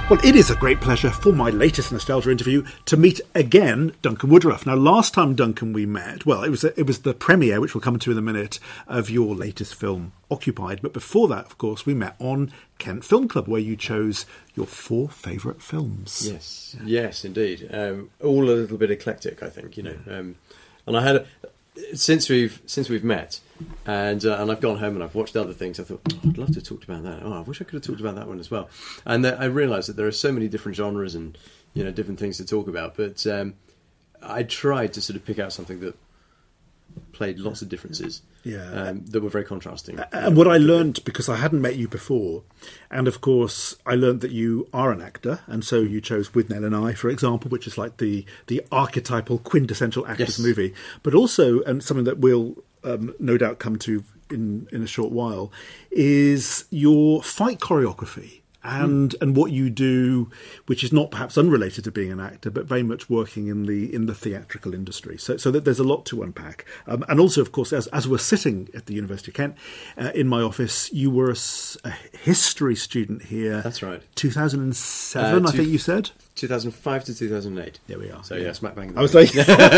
Well, it is a great pleasure for my latest Nostalgia interview to meet again Duncan Woodruff. Now, last time, Duncan, we met, well, it was the premiere, which we'll come to in a minute, of your latest film, Occupied. But before that, of course, we met on Kent Film Club, where you chose your 4 favourite films. Yes, indeed. All a little bit eclectic, I think. And I had since we've met, and I've gone home and I've watched other things. I thought, I'd love to talk about that. I wish I could have talked about that one as well. And I realised that there are so many different genres and different things to talk about. But I tried to sort of pick out something that played lots of differences. That were very contrasting. And what I learned, because I hadn't met you before, and of course I learned that you are an actor, and so you chose With Nell and I, for example, which is like the archetypal quintessential actor's movie, but also, and something that we'll no doubt come to in a short while, is your fight choreography. And what you do, which is not perhaps unrelated to being an actor, but very much working in the theatrical industry. So that there's a lot to unpack. And also, of course, as we're sitting at the University of Kent in my office, you were a history student here. That's right. 2007, I think you said. 2005 to 2008. There we are. So smack bang. I was like,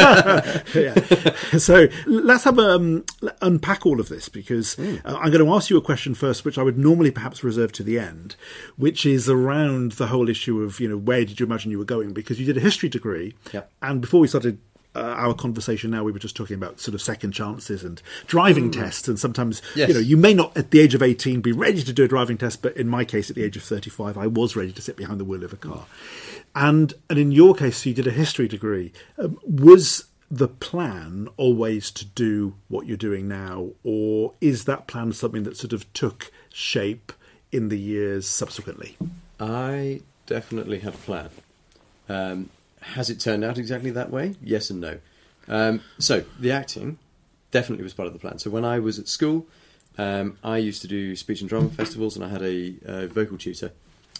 So let's have unpack all of this, because I'm going to ask you a question first, which I would normally perhaps reserve to the end, which is around the whole issue of where did you imagine you were going? Because you did a history degree, and before we started our conversation now, we were just talking about sort of second chances and driving tests, and sometimes you may not at the age of 18 be ready to do a driving test, but in my case at the age of 35 I was ready to sit behind the wheel of a car. And in your case, you did a history degree. Was the plan always to do what you're doing now, or is that plan something that sort of took shape in the years subsequently? I definitely had a plan. Has it turned out exactly that way? Yes and no. So the acting definitely was part of the plan. So when I was at school, I used to do speech and drama festivals, and I had a vocal tutor.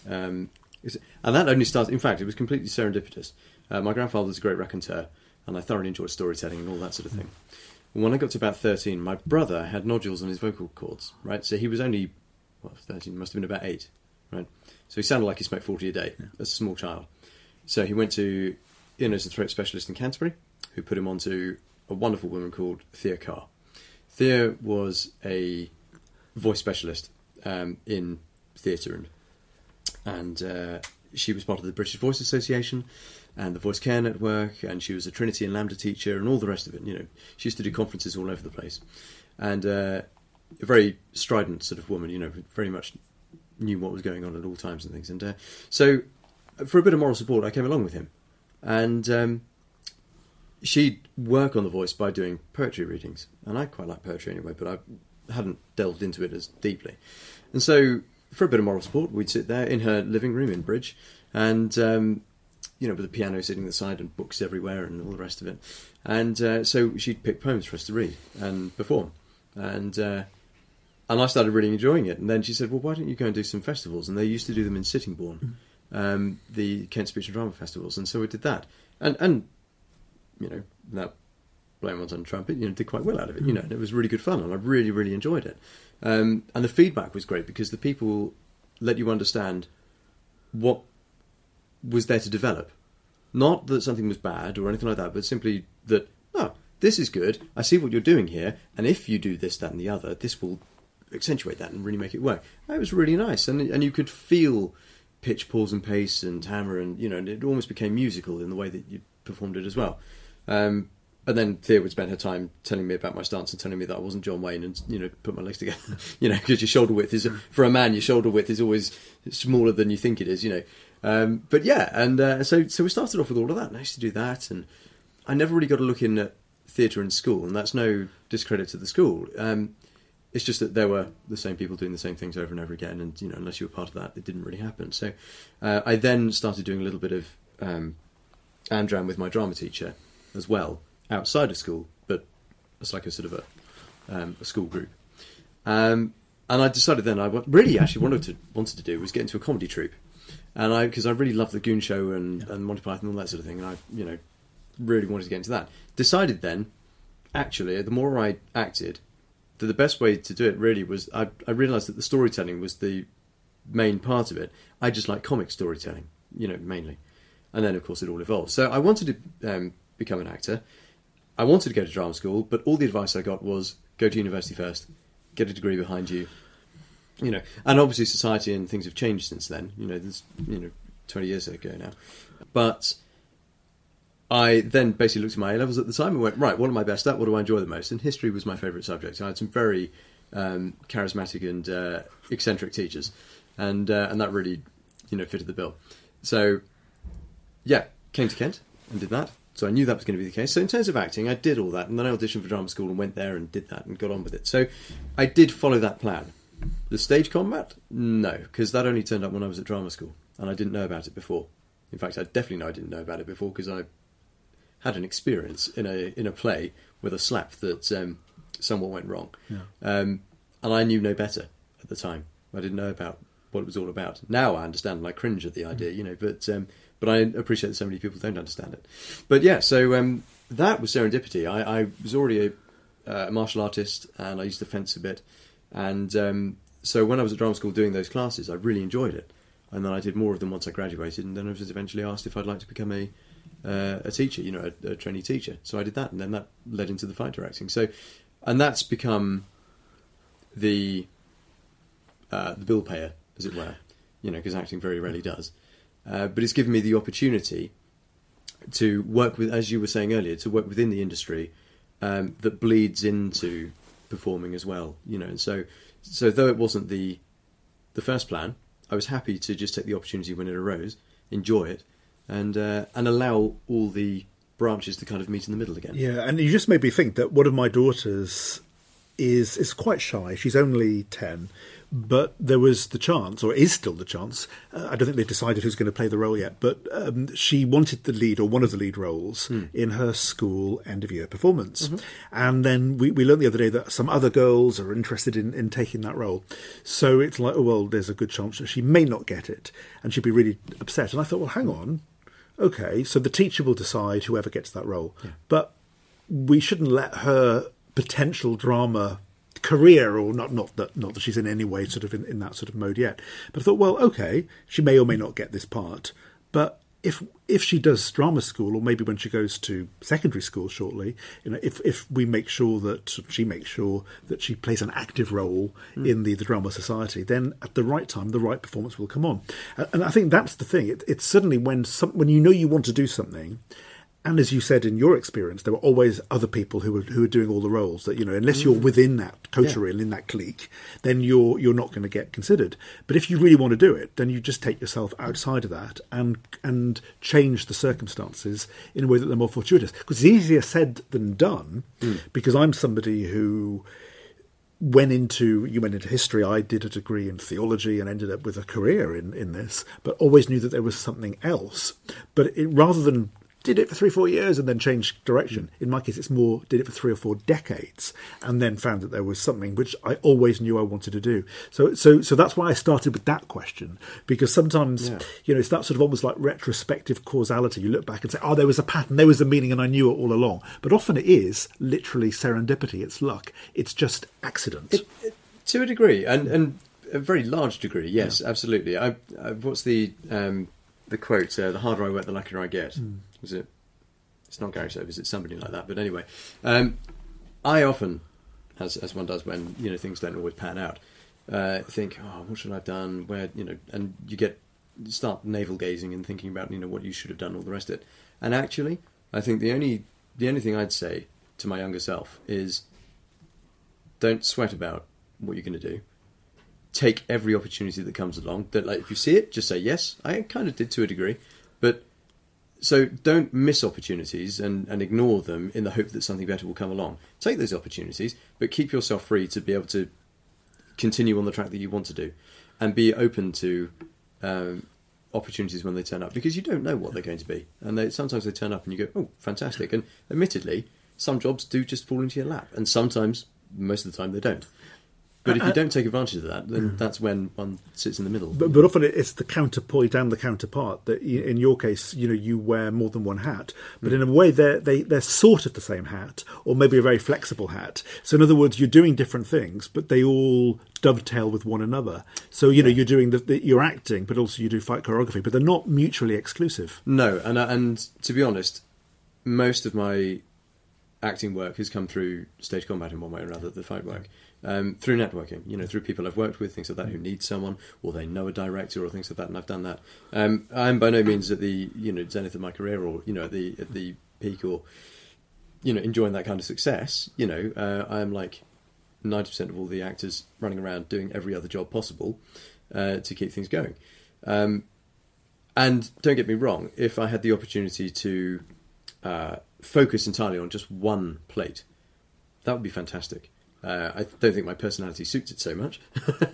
And that only started, in fact, it was completely serendipitous. My grandfather was a great raconteur, and I thoroughly enjoyed storytelling and all that sort of thing. And when I got to about 13, my brother had nodules on his vocal cords, right? So he was only, 13, must have been about 8, right? So he sounded like he smoked 40 a day as a small child. So he went to ear, nose and throat specialist in Canterbury, who put him onto a wonderful woman called Thea Carr. Thea was a voice specialist in theatre, and she was part of the British Voice Association and the Voice Care Network, and she was a Trinity and Lambda teacher and all the rest of it. She used to do conferences all over the place, and a very strident sort of woman. Very much knew what was going on at all times and things. And so, for a bit of moral support, I came along with him, and she'd work on the voice by doing poetry readings, and I quite like poetry anyway, but I hadn't delved into it as deeply, and so, for a bit of moral support, we'd sit there in her living room in Bridge, and with the piano sitting at the side and books everywhere and all the rest of it. And so she'd pick poems for us to read and perform, and I started really enjoying it. And then she said, "Well, why don't you go and do some festivals?" And they used to do them in Sittingbourne, the Kent Speech and Drama Festivals, and so we did that. And that blowing one's on trumpet, did quite well out of it, and it was really good fun, and I really, really enjoyed it. And the feedback was great, because the people let you understand what was there to develop. Not that something was bad or anything like that, but simply that, this is good, I see what you're doing here, and if you do this, that and the other, this will accentuate that and really make it work. It was really nice, and you could feel pitch, pause and pace and hammer, and it almost became musical in the way that you performed it as well. And then Thea would spend her time telling me about my stance and telling me that I wasn't John Wayne, and put my legs together, because your shoulder width is, for a man, your shoulder width is always smaller than you think it is, But yeah, and so we started off with all of that, and I used to do that, and I never really got a look in at theatre in school, and that's no discredit to the school. It's just that there were the same people doing the same things over and over again, and unless you were part of that, it didn't really happen. So I then started doing a little bit of Amdram with my drama teacher as well, outside of school, but it's like a sort of a school group. And I decided then really actually wanted to do was get into a comedy troupe, and because I really loved the Goon Show and Monty Python and all that sort of thing, and I really wanted to get into that. Decided then, actually, the more I acted, that the best way to do it really was I realised that the storytelling was the main part of it. I just like comic storytelling, mainly. And then, of course, it all evolved. So I wanted to become an actor. I wanted to go to drama school, but all the advice I got was go to university first, get a degree behind you, And obviously society and things have changed since then. There's 20 years ago now. But I then basically looked at my A-levels at the time and went, right, what am I best at? What do I enjoy the most? And history was my favourite subject. I had some very charismatic and eccentric teachers, and that really, fitted the bill. So, yeah, came to Kent and did that. So I knew that was going to be the case. So in terms of acting, I did all that, and then I auditioned for drama school and went there and did that and got on with it. So I did follow that plan. The stage combat? No, because that only turned up when I was at drama school, and I didn't know about it before. In fact, I definitely know I didn't know about it before because I had an experience in a play with a slap that somewhat went wrong. Yeah. And I knew no better at the time. I didn't know about what it was all about. Now I understand and I cringe at the idea, but I appreciate that so many people don't understand it. But yeah, so that was serendipity. I was already a martial artist and I used to fence a bit. And so when I was at drama school doing those classes, I really enjoyed it. And then I did more of them once I graduated, and then I was eventually asked if I'd like to become a teacher, a trainee teacher. So I did that, and then that led into the fight directing. So, and that's become the bill payer, as it were, because acting very rarely does. But it's given me the opportunity to work with, as you were saying earlier, to work within the industry that bleeds into performing as well, And so though it wasn't the first plan, I was happy to just take the opportunity when it arose, enjoy it, and allow all the branches to kind of meet in the middle again. Yeah, and you just made me think that one of my daughters is quite shy. She's only 10, but there was the chance, or is still the chance, I don't think they've decided who's going to play the role yet, but she wanted the lead, or one of the lead roles, in her school end-of-year performance. Mm-hmm. And then we learned the other day that some other girls are interested in taking that role. So it's like, oh, well, there's a good chance that she may not get it, and she'd be really upset. And I thought, well, hang on. Okay, so the teacher will decide whoever gets that role. Yeah. But we shouldn't let her potential drama career, or not that she's in any way sort of in that sort of mode yet. But I thought, well, okay, she may or may not get this part, but if she does drama school, or maybe when she goes to secondary school shortly, if we make sure that she makes sure that she plays an active role in the drama society, then at the right time, the right performance will come on. And I think that's the thing. It's suddenly when you want to do something. And as you said, in your experience, there were always other people who were doing all the roles. That unless you're within that coterie and in that clique, then you're not going to get considered. But if you really want to do it, then you just take yourself outside of that and change the circumstances in a way that they're more fortuitous. Because it's easier said than done. Because I'm somebody who went into history. I did a degree in theology and ended up with a career in this, but always knew that there was something else. But rather than did it for 3-4 years and then changed direction. In my case, it's more did it for 3 or 4 decades and then found that there was something which I always knew I wanted to do. So that's why I started with that question, because sometimes it's that sort of almost like retrospective causality. You look back and say, oh, there was a pattern, there was a meaning, and I knew it all along. But often it is literally serendipity. It's luck. It's just accident. To a degree, and a very large degree. Yes, absolutely. What's the quote? The harder I work, the luckier I get. Was it? It's not Gary Sobers. It's somebody like that. But anyway, I often, as one does when things don't always pan out, think, oh, what should I have done? Where and you start navel gazing and thinking about what you should have done, all the rest of it. And actually, I think the only thing I'd say to my younger self is, don't sweat about what you're going to do. Take every opportunity that comes along. That, like, if you see it, just say yes. I kind of did to a degree, but. So don't miss opportunities and ignore them in the hope that something better will come along. Take those opportunities, but keep yourself free to be able to continue on the track that you want to do, and be open to opportunities when they turn up, because you don't know what they're going to be. And sometimes they turn up and you go, oh, fantastic. And admittedly, some jobs do just fall into your lap, and sometimes, most of the time, they don't. But if you don't take advantage of that, then that's when one sits in the middle. But often it's the counterpoint and the counterpart that, in your case, you wear more than one hat. But in a way, they're sort of the same hat, or maybe a very flexible hat. So in other words, you're doing different things, but they all dovetail with one another. So you're doing you're acting, but also you do fight choreography. But they're not mutually exclusive. No, and to be honest, most of my acting work has come through stage combat in one way or another, the fight work. Through networking, through people I've worked with, things like that, who need someone, or they know a director, or things like that, and I've done that. I'm by no means at the zenith of my career, or at the peak, or enjoying that kind of success. I'm like 90% of all the actors running around doing every other job possible to keep things going. And don't get me wrong, if I had the opportunity to focus entirely on just one plate, that would be fantastic. I don't think my personality suits it so much,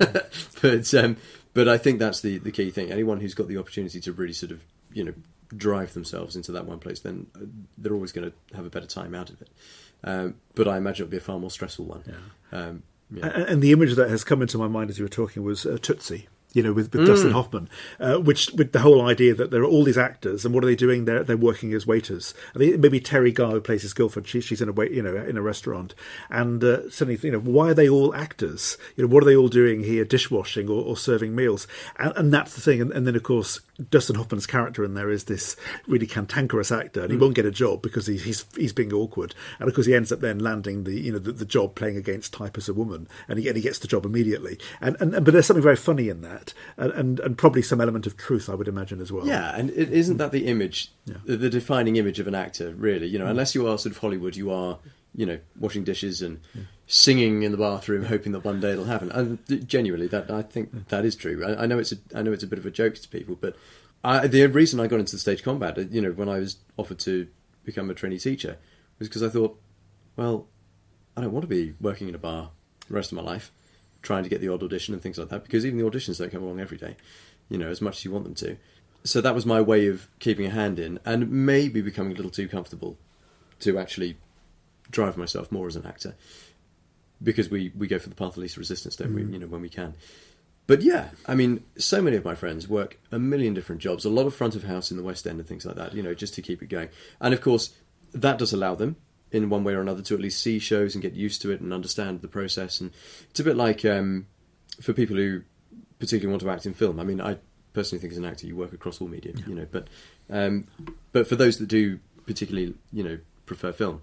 but I think that's the key thing. Anyone who's got the opportunity to really sort of drive themselves into that one place, then they're always going to have a better time out of it. But I imagine it'll be a far more stressful one. Yeah. And the image that has come into my mind as you were talking was Tootsie. With Dustin Hoffman, which with the whole idea that there are all these actors, and what are they doing? They're working as waiters. I think maybe Terry Garr, who plays his girlfriend, she's in a restaurant, and suddenly why are they all actors? What are they all doing here, dishwashing or serving meals? And that's the thing. And then of course Dustin Hoffman's character in there is this really cantankerous actor, and he won't get a job because he's being awkward, and of course he ends up then landing the job playing against type as a woman, and he gets the job immediately. But there's something very funny in that. And probably some element of truth, I would imagine, as well. Yeah, and isn't that the image, the defining image of an actor, really? Unless you are sort of Hollywood, you are, washing dishes and singing in the bathroom, hoping that one day it'll happen. And genuinely, I think that is true. I know it's a bit of a joke to people, but the reason I got into the stage combat, when I was offered to become a trainee teacher, was because I thought, well, I don't want to be working in a bar the rest of my life, trying to get the odd audition and things like that, because even the auditions don't come along every day, as much as you want them to. So that was my way of keeping a hand in, and maybe becoming a little too comfortable to actually drive myself more as an actor, because we go for the path of least resistance, don't we, when we can. But yeah, I mean, so many of my friends work a million different jobs, a lot of front of house in the West End and things like that, just to keep it going. And of course, that does allow them, in one way or another, to at least see shows and get used to it and understand the process. And it's a bit like for people who particularly want to act in film. I mean, I personally think as an actor you work across all media, but for those that do particularly prefer film,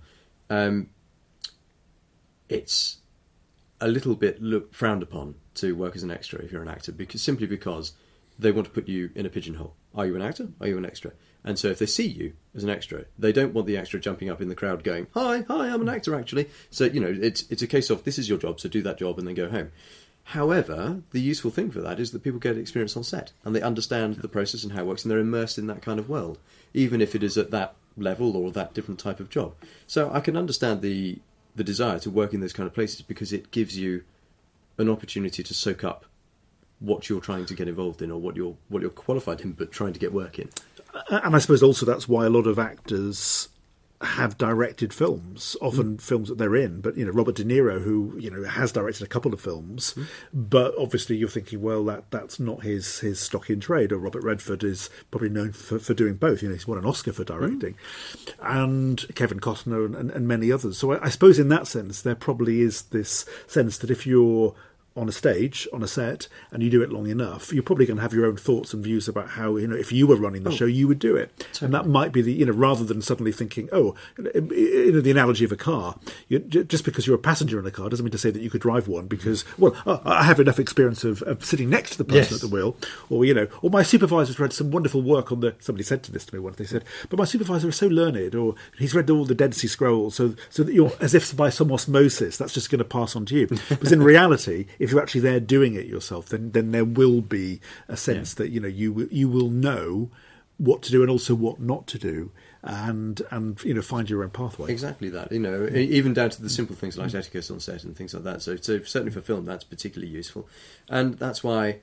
it's a little bit frowned upon to work as an extra if you're an actor, because they want to put you in a pigeonhole. Are you an actor? Are you an extra? And so if they see you as an extra, they don't want the extra jumping up in the crowd going, hi, I'm an actor actually. So, it's a case of, this is your job, so do that job and then go home. However, the useful thing for that is that people get experience on set, and they understand the process and how it works, and they're immersed in that kind of world, even if it is at that level or that different type of job. So I can understand the desire to work in those kind of places, because it gives you an opportunity to soak up what you're trying to get involved in, or what you're qualified in but trying to get work in. And I suppose also that's why a lot of actors have directed films, often films that they're in. But Robert De Niro, who has directed a couple of films, but obviously you're thinking, well, that's not his stock in trade. Or Robert Redford is probably known for doing both. He's won an Oscar for directing, and Kevin Costner and many others. So I suppose in that sense, there probably is this sense that if you're on a stage, on a set, and you do it long enough, you're probably going to have your own thoughts and views about how, if you were running the show, you would do it. Totally. And that might be rather than suddenly thinking, the analogy of a car, just because you're a passenger in a car doesn't mean to say that you could drive one, because, I have enough experience of sitting next to the person at the wheel, or my supervisor's read some wonderful work on somebody said to this to me once, they said, but my supervisor is so learned, or he's read all the Dead Sea Scrolls, so that you're, as if by some osmosis, that's just going to pass on to you. Because in reality, if you're actually there doing it yourself, then there will be a sense that you will know what to do and also what not to do, and find your own pathway. Exactly that. Even down to the simple things like etiquette on set and things like that. So certainly for film, that's particularly useful, and that's why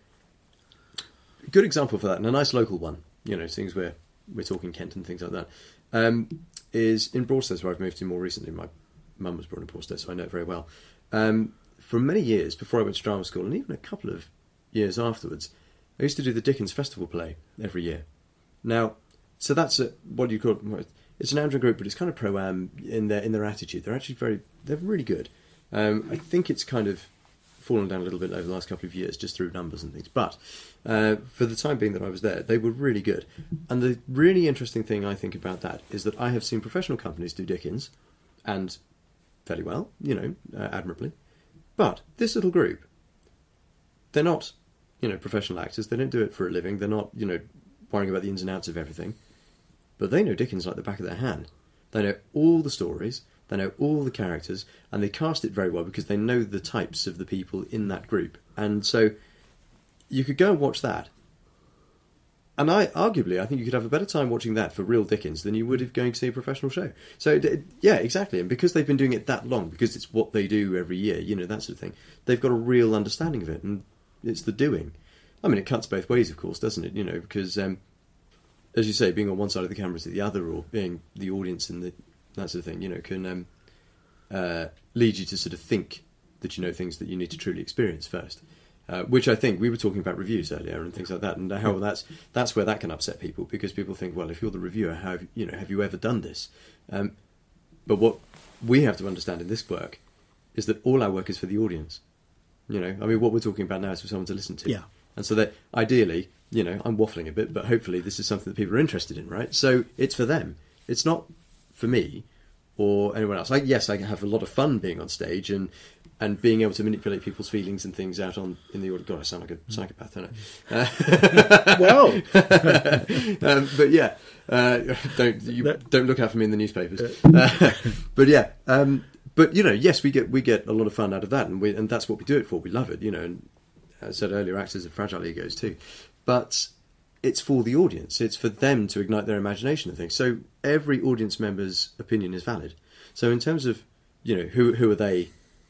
a good example for that, and a nice local one. Things where we're talking Kent and things like that, is in Broadstairs, where I've moved to more recently. My mum was born in Broadstairs, so I know it very well. for many years before I went to drama school, and even a couple of years afterwards, I used to do the Dickens Festival play every year. Now, so that's what do you call it? It's an amateur group, but it's kind of pro-am in their attitude. They're actually they're really good. I think it's kind of fallen down a little bit over the last couple of years, just through numbers and things. But for the time being that I was there, they were really good. And the really interesting thing I think about that is that I have seen professional companies do Dickens, and fairly well, admirably. But this little group, they're not, professional actors. They don't do it for a living. They're not, worrying about the ins and outs of everything. But they know Dickens like the back of their hand. They know all the stories, they know all the characters, and they cast it very well because they know the types of the people in that group. And so you could go and watch that. And I think you could have a better time watching that for real Dickens than you would if going to see a professional show. So, yeah, exactly. And because they've been doing it that long, because it's what they do every year, that sort of thing, they've got a real understanding of it, and it's the doing. I mean, it cuts both ways, of course, doesn't it? Because... as you say, being on one side of the camera to the other, or being the audience and that sort of thing, can lead you to sort of think that you know things that you need to truly experience first. Which I think we were talking about reviews earlier and things like that, and how that's where that can upset people, because people think, well, if you're the reviewer, have you ever done this? But what we have to understand in this work is that all our work is for the audience. I mean, what we're talking about now is for someone to listen to. Yeah. And so that ideally, I'm waffling a bit, but hopefully this is something that people are interested in, right? So it's for them. It's not for me or anyone else. Yes, I have a lot of fun being on stage and being able to manipulate people's feelings and things out in the audience. God, I sound like a psychopath, don't I? Well, but yeah, don't look out for me in the newspapers. But yeah, but yes, we get a lot of fun out of that, and that's what we do it for. We love it, and as I said earlier, actors have fragile egos too. But it's for the audience. It's for them to ignite their imagination and things. So every audience member's opinion is valid. So in terms of, who are they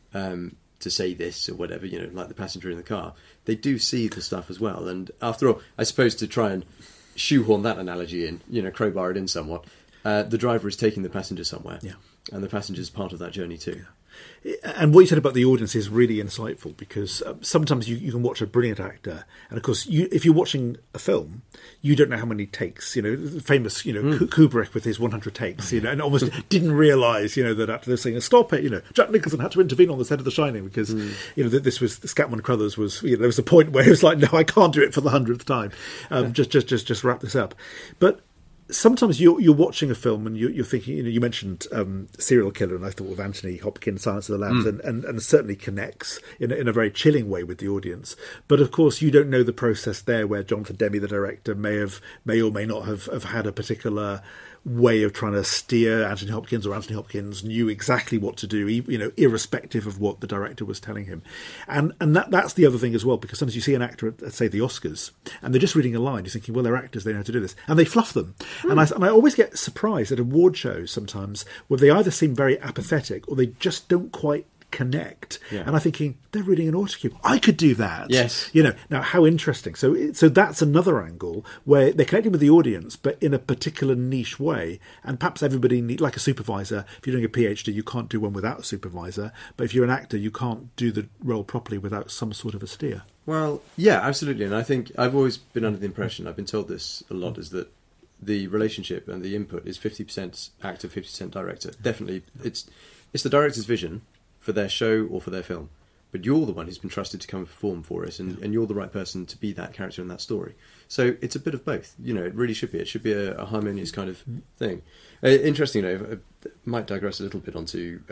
to say this or whatever, like the passenger in the car, they do see the stuff as well. And after all, I suppose to try and shoehorn that analogy in, crowbar it in somewhat, the driver is taking the passenger somewhere. Yeah. And the passenger is part of that journey too. Yeah. And what you said about the audience is really insightful, because sometimes you can watch a brilliant actor, and of course, if you're watching a film, you don't know how many takes. Famous, Kubrick with his 100 takes, and almost didn't realise, that after they're saying stop it, Jack Nicholson had to intervene on the set of The Shining because, this was Scatman Crothers was, there was a point where it was like, no, I can't do it for the 100th time. Just wrap this up, but. Sometimes you're watching a film and you're thinking, you mentioned Serial Killer, and I thought of Anthony Hopkins, Silence of the Lambs, and certainly connects in a very chilling way with the audience. But of course, you don't know the process there, where Jonathan Demme, the director, may or may not have had a particular way of trying to steer Anthony Hopkins, or Anthony Hopkins knew exactly what to do, irrespective of what the director was telling him. And that's the other thing as well, because sometimes you see an actor at, say, the Oscars, and they're just reading a line, you're thinking, well, they're actors, they know how to do this, and they fluff them. And I always get surprised at award shows sometimes where they either seem very apathetic or they just don't quite connect. Yeah. And I'm thinking, they're reading an autocue. I could do that. Yes. Now how interesting. So that's another angle where they're connecting with the audience, but in a particular niche way. And perhaps everybody like a supervisor. If you're doing a PhD, you can't do one without a supervisor. But if you're an actor, you can't do the role properly without some sort of a steer. Well, yeah, absolutely. And I think I've always been under the impression, I've been told this a lot, is that the relationship and the input is 50% actor, 50% director. Definitely, it's the director's vision for their show or for their film, but you're the one who's been trusted to come and perform for us, and you're the right person to be that character in that story. So it's a bit of both. It really should be. It should be a harmonious kind of thing. Interesting, I might digress a little bit onto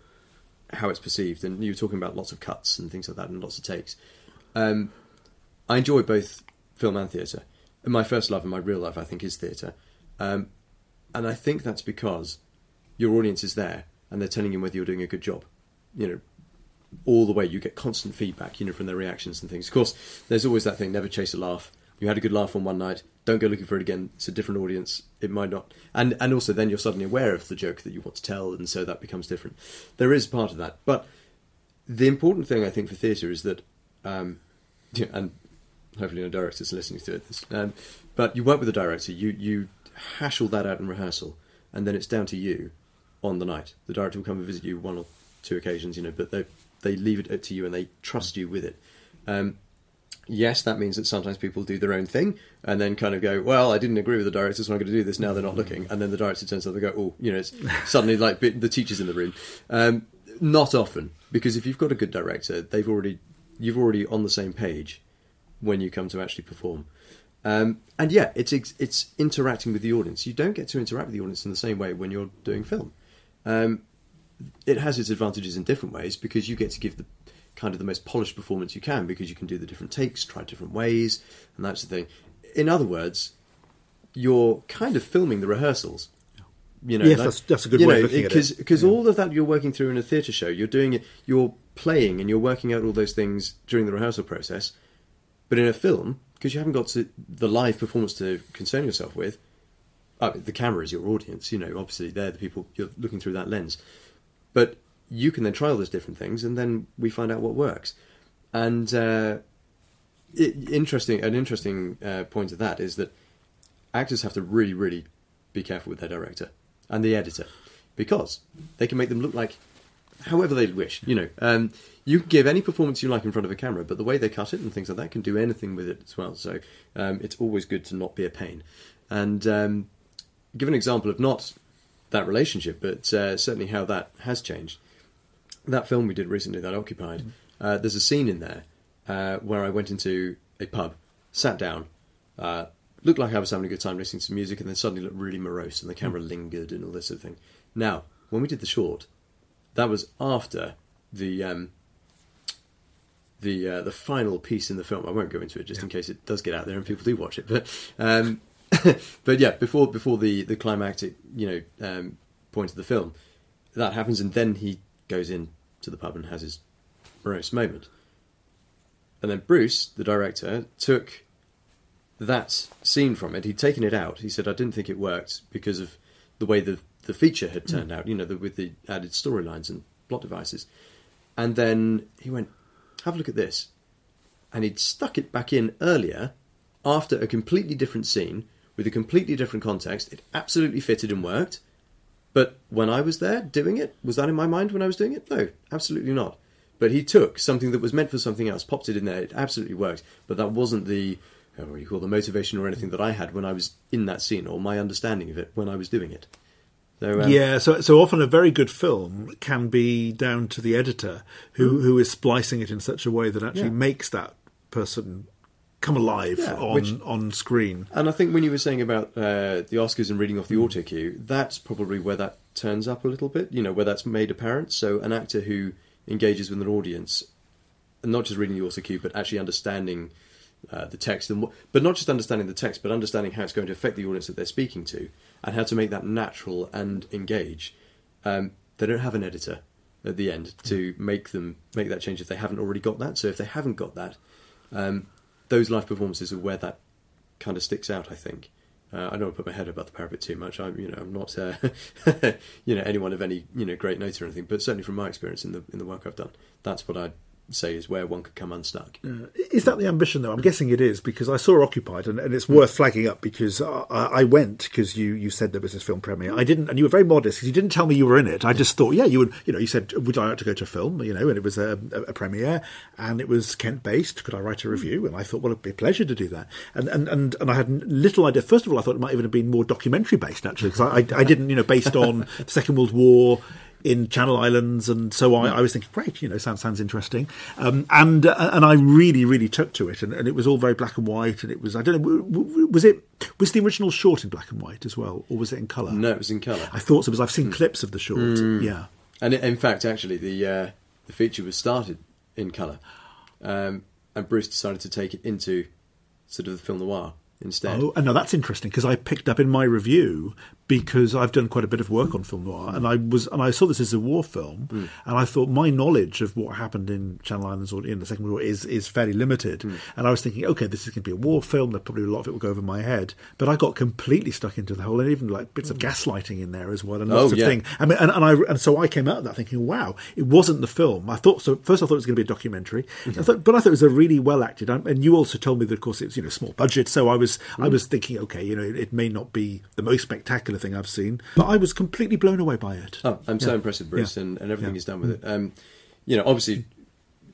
how it's perceived, and you were talking about lots of cuts and things like that, and lots of takes. I enjoy both film and theatre. My first love in my real life, I think, is theatre. And I think that's because your audience is there, and they're telling you whether you're doing a good job. All the way, you get constant feedback, from their reactions and things. Of course, there's always that thing, never chase a laugh. You had a good laugh on one night, don't go looking for it again. It's a different audience. It might not. And also then you're suddenly aware of the joke that you want to tell, and so that becomes different. There is part of that. But the important thing, I think, for theatre is that, and hopefully no directors are listening to it, but you work with the director, you hash all that out in rehearsal, and then it's down to you on the night. The director will come and visit you one or two occasions, but they leave it to you and they trust you with it. Yes, that means that sometimes people do their own thing and then kind of go, well, I didn't agree with the director, so I'm going to do this. Now they're not looking. And then the director turns up and they go, oh, it's suddenly like the teacher's in the room. Not often, because if you've got a good director, you've already on the same page when you come to actually perform. And yeah, it's interacting with the audience. You don't get to interact with the audience in the same way when you're doing film. It has its advantages in different ways because you get to give the most polished performance you can because you can do the different takes, try different ways, and that sort of thing. In other words, you're kind of filming the rehearsals. Yes, that's a good way of looking at it. Because all of that you're working through in a theatre show, you're doing it, you're playing and you're working out all those things during the rehearsal process. But in a film, because you haven't got the live performance to concern yourself with, the camera is your audience. Obviously they're the people you're looking through that lens. But you can then try all those different things, and then we find out what works. And an interesting point of that is that actors have to really, really be careful with their director and the editor, because they can make them look like however they wish. You can give any performance you like in front of a camera, but the way they cut it and things like that can do anything with it as well. So it's always good to not be a pain. And give an example of not that relationship, but certainly how that has changed. That film we did recently, that Occupied, there's a scene in there where I went into a pub, sat down, looked like I was having a good time listening to music, and then suddenly looked really morose, and the camera lingered and all this sort of thing. Now, when we did the short, that was after the final piece in the film. I won't go into it just in case it does get out there and people do watch it. But but yeah, before the climactic point of the film, that happens, and then he goes in to the pub and has his morose moment. And then Bruce, the director, took that scene from it. He'd taken it out. He said, I didn't think it worked because of the way the feature had turned out, with the added storylines and plot devices. And then he went, have a look at this. And he'd stuck it back in earlier after a completely different scene with a completely different context. It absolutely fitted and worked. But when I was there doing it, was that in my mind when I was doing it? No, absolutely not. But he took something that was meant for something else, popped it in there, it absolutely worked. But that wasn't the motivation or anything that I had when I was in that scene, or my understanding of it when I was doing it. So, so often a very good film can be down to the editor who is splicing it in such a way that actually makes that person come alive on screen. And I think when you were saying about the Oscars and reading off the auto cue, that's probably where that turns up a little bit, where that's made apparent. So an actor who engages with an audience, and not just reading the auto cue, but actually understanding the text, but not just understanding the text, but understanding how it's going to affect the audience that they're speaking to, and how to make that natural and engage. They don't have an editor at the end to make that change if they haven't already got that. So if they haven't got that, those live performances are where that kind of sticks out, I think. I don't want to put my head above the parapet too much. I'm not anyone of any great note or anything, but certainly from my experience in the work I've done, that's what I'd say is where one could come unstuck. Is that the ambition, though? I'm guessing it is, because I saw Occupied, and it's worth flagging up, because I went because you said there was this film premiere. I didn't, and you were very modest because you didn't tell me you were in it. I just thought, you would. You said, would I like to go to a film? And it was a premiere, and it was Kent based. Could I write a review? And I thought, well, it'd be a pleasure to do that. And I had little idea. First of all, I thought it might even have been more documentary based, actually, because I didn't, based on the Second World War in Channel Islands, and so I was thinking, great, sounds interesting, and I really, really took to it, and it was all very black and white, and it was, I don't know, was the original short in black and white as well, or was it in colour? No, it was in colour. I thought so, because I've seen clips of the short, yeah. And in fact, actually, the feature was started in colour, and Bruce decided to take it into sort of the film noir instead. Oh, and now that's interesting, because I picked up in my review, because I've done quite a bit of work on film noir, and I saw this as a war film, and I thought my knowledge of what happened in Channel Islands or in the Second World War is fairly limited, and I was thinking, okay, this is going to be a war film, that probably a lot of it will go over my head, but I got completely stuck into the whole, and even like bits of gaslighting in there as well, and lots of things. I mean, and so I came out of that thinking, wow, it wasn't the film. I thought so. First, I thought it was going to be a documentary, but I thought it was a really well acted. And you also told me that, of course, it was small budget, so I was thinking, okay, it may not be the most spectacular thing I've seen, but I was completely blown away by it. Oh, I'm so impressed with Bruce and everything he's done with it. Obviously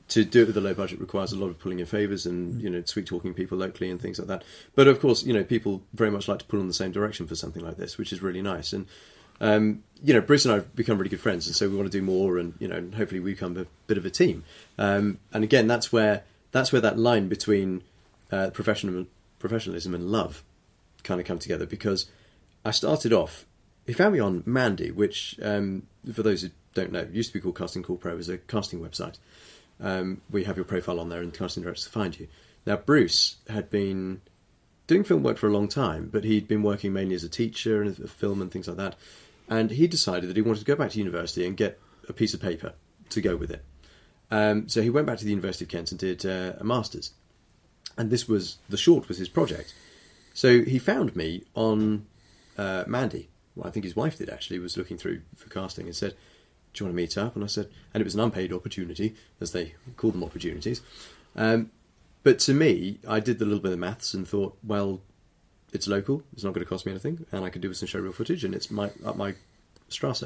to do it with a low budget requires a lot of pulling in favours and, sweet talking people locally and things like that. But of course, people very much like to pull in the same direction for something like this, which is really nice. And, Bruce and I have become really good friends, and so we want to do more, and, and hopefully we become a bit of a team. And again, that's where that line between professionalism and love kind of come together, because I started off, he found me on Mandy, which, for those who don't know, used to be called Casting Call Pro, is a casting website. We have your profile on there and the casting directors find you. Now, Bruce had been doing film work for a long time, but he'd been working mainly as a teacher and a film and things like that. And he decided that he wanted to go back to university and get a piece of paper to go with it. So he went back to the University of Kent and did a master's. And the short was his project. So he found me on Mandy. Well, I think his wife did actually, was looking through for casting and said, do you want to meet up? And I said, and it was an unpaid opportunity, as they call them, opportunities. But to me, I did the little bit of maths and thought, well, it's local, it's not going to cost me anything, and I can do with some showreel footage, and it's up my Strasse.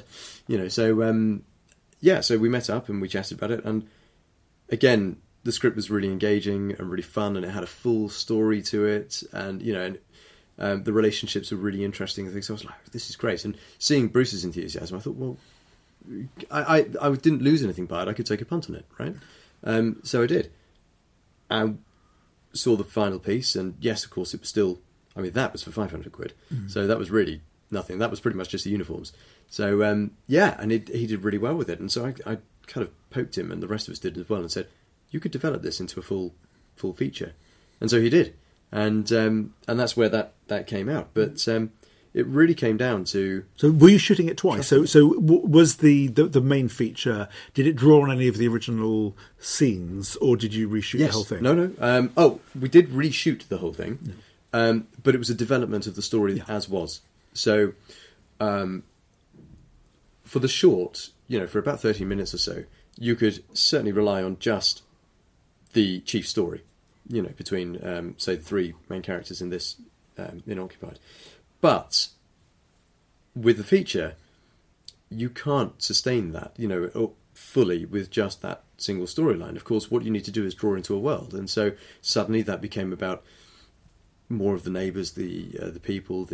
So we met up and we chatted about it, and again, the script was really engaging and really fun, and it had a full story to it, and the relationships were really interesting and things. So I was like, this is great. And seeing Bruce's enthusiasm, I thought, well, I didn't lose anything by it. I could take a punt on it, right? So I did. I saw the final piece, and yes, of course, it was still, that was for 500 quid. Mm-hmm. So that was really nothing. That was pretty much just the uniforms. So, and he did really well with it. And so I kind of poked him, and the rest of us did as well, and said, you could develop this into a full feature. And so he did. And that's where that came out. But it really came down to... So were you shooting it twice? So was the main feature, did it draw on any of the original scenes, or did you reshoot the whole thing? No. We did reshoot the whole thing, but it was a development of the story as was. So for the short, for about 30 minutes or so, you could certainly rely on just the chief story, between, say, the three main characters in this, in Occupied. But with the feature, you can't sustain that, fully with just that single storyline. Of course, what you need to do is draw into a world. And so suddenly that became about more of the neighbours, the people,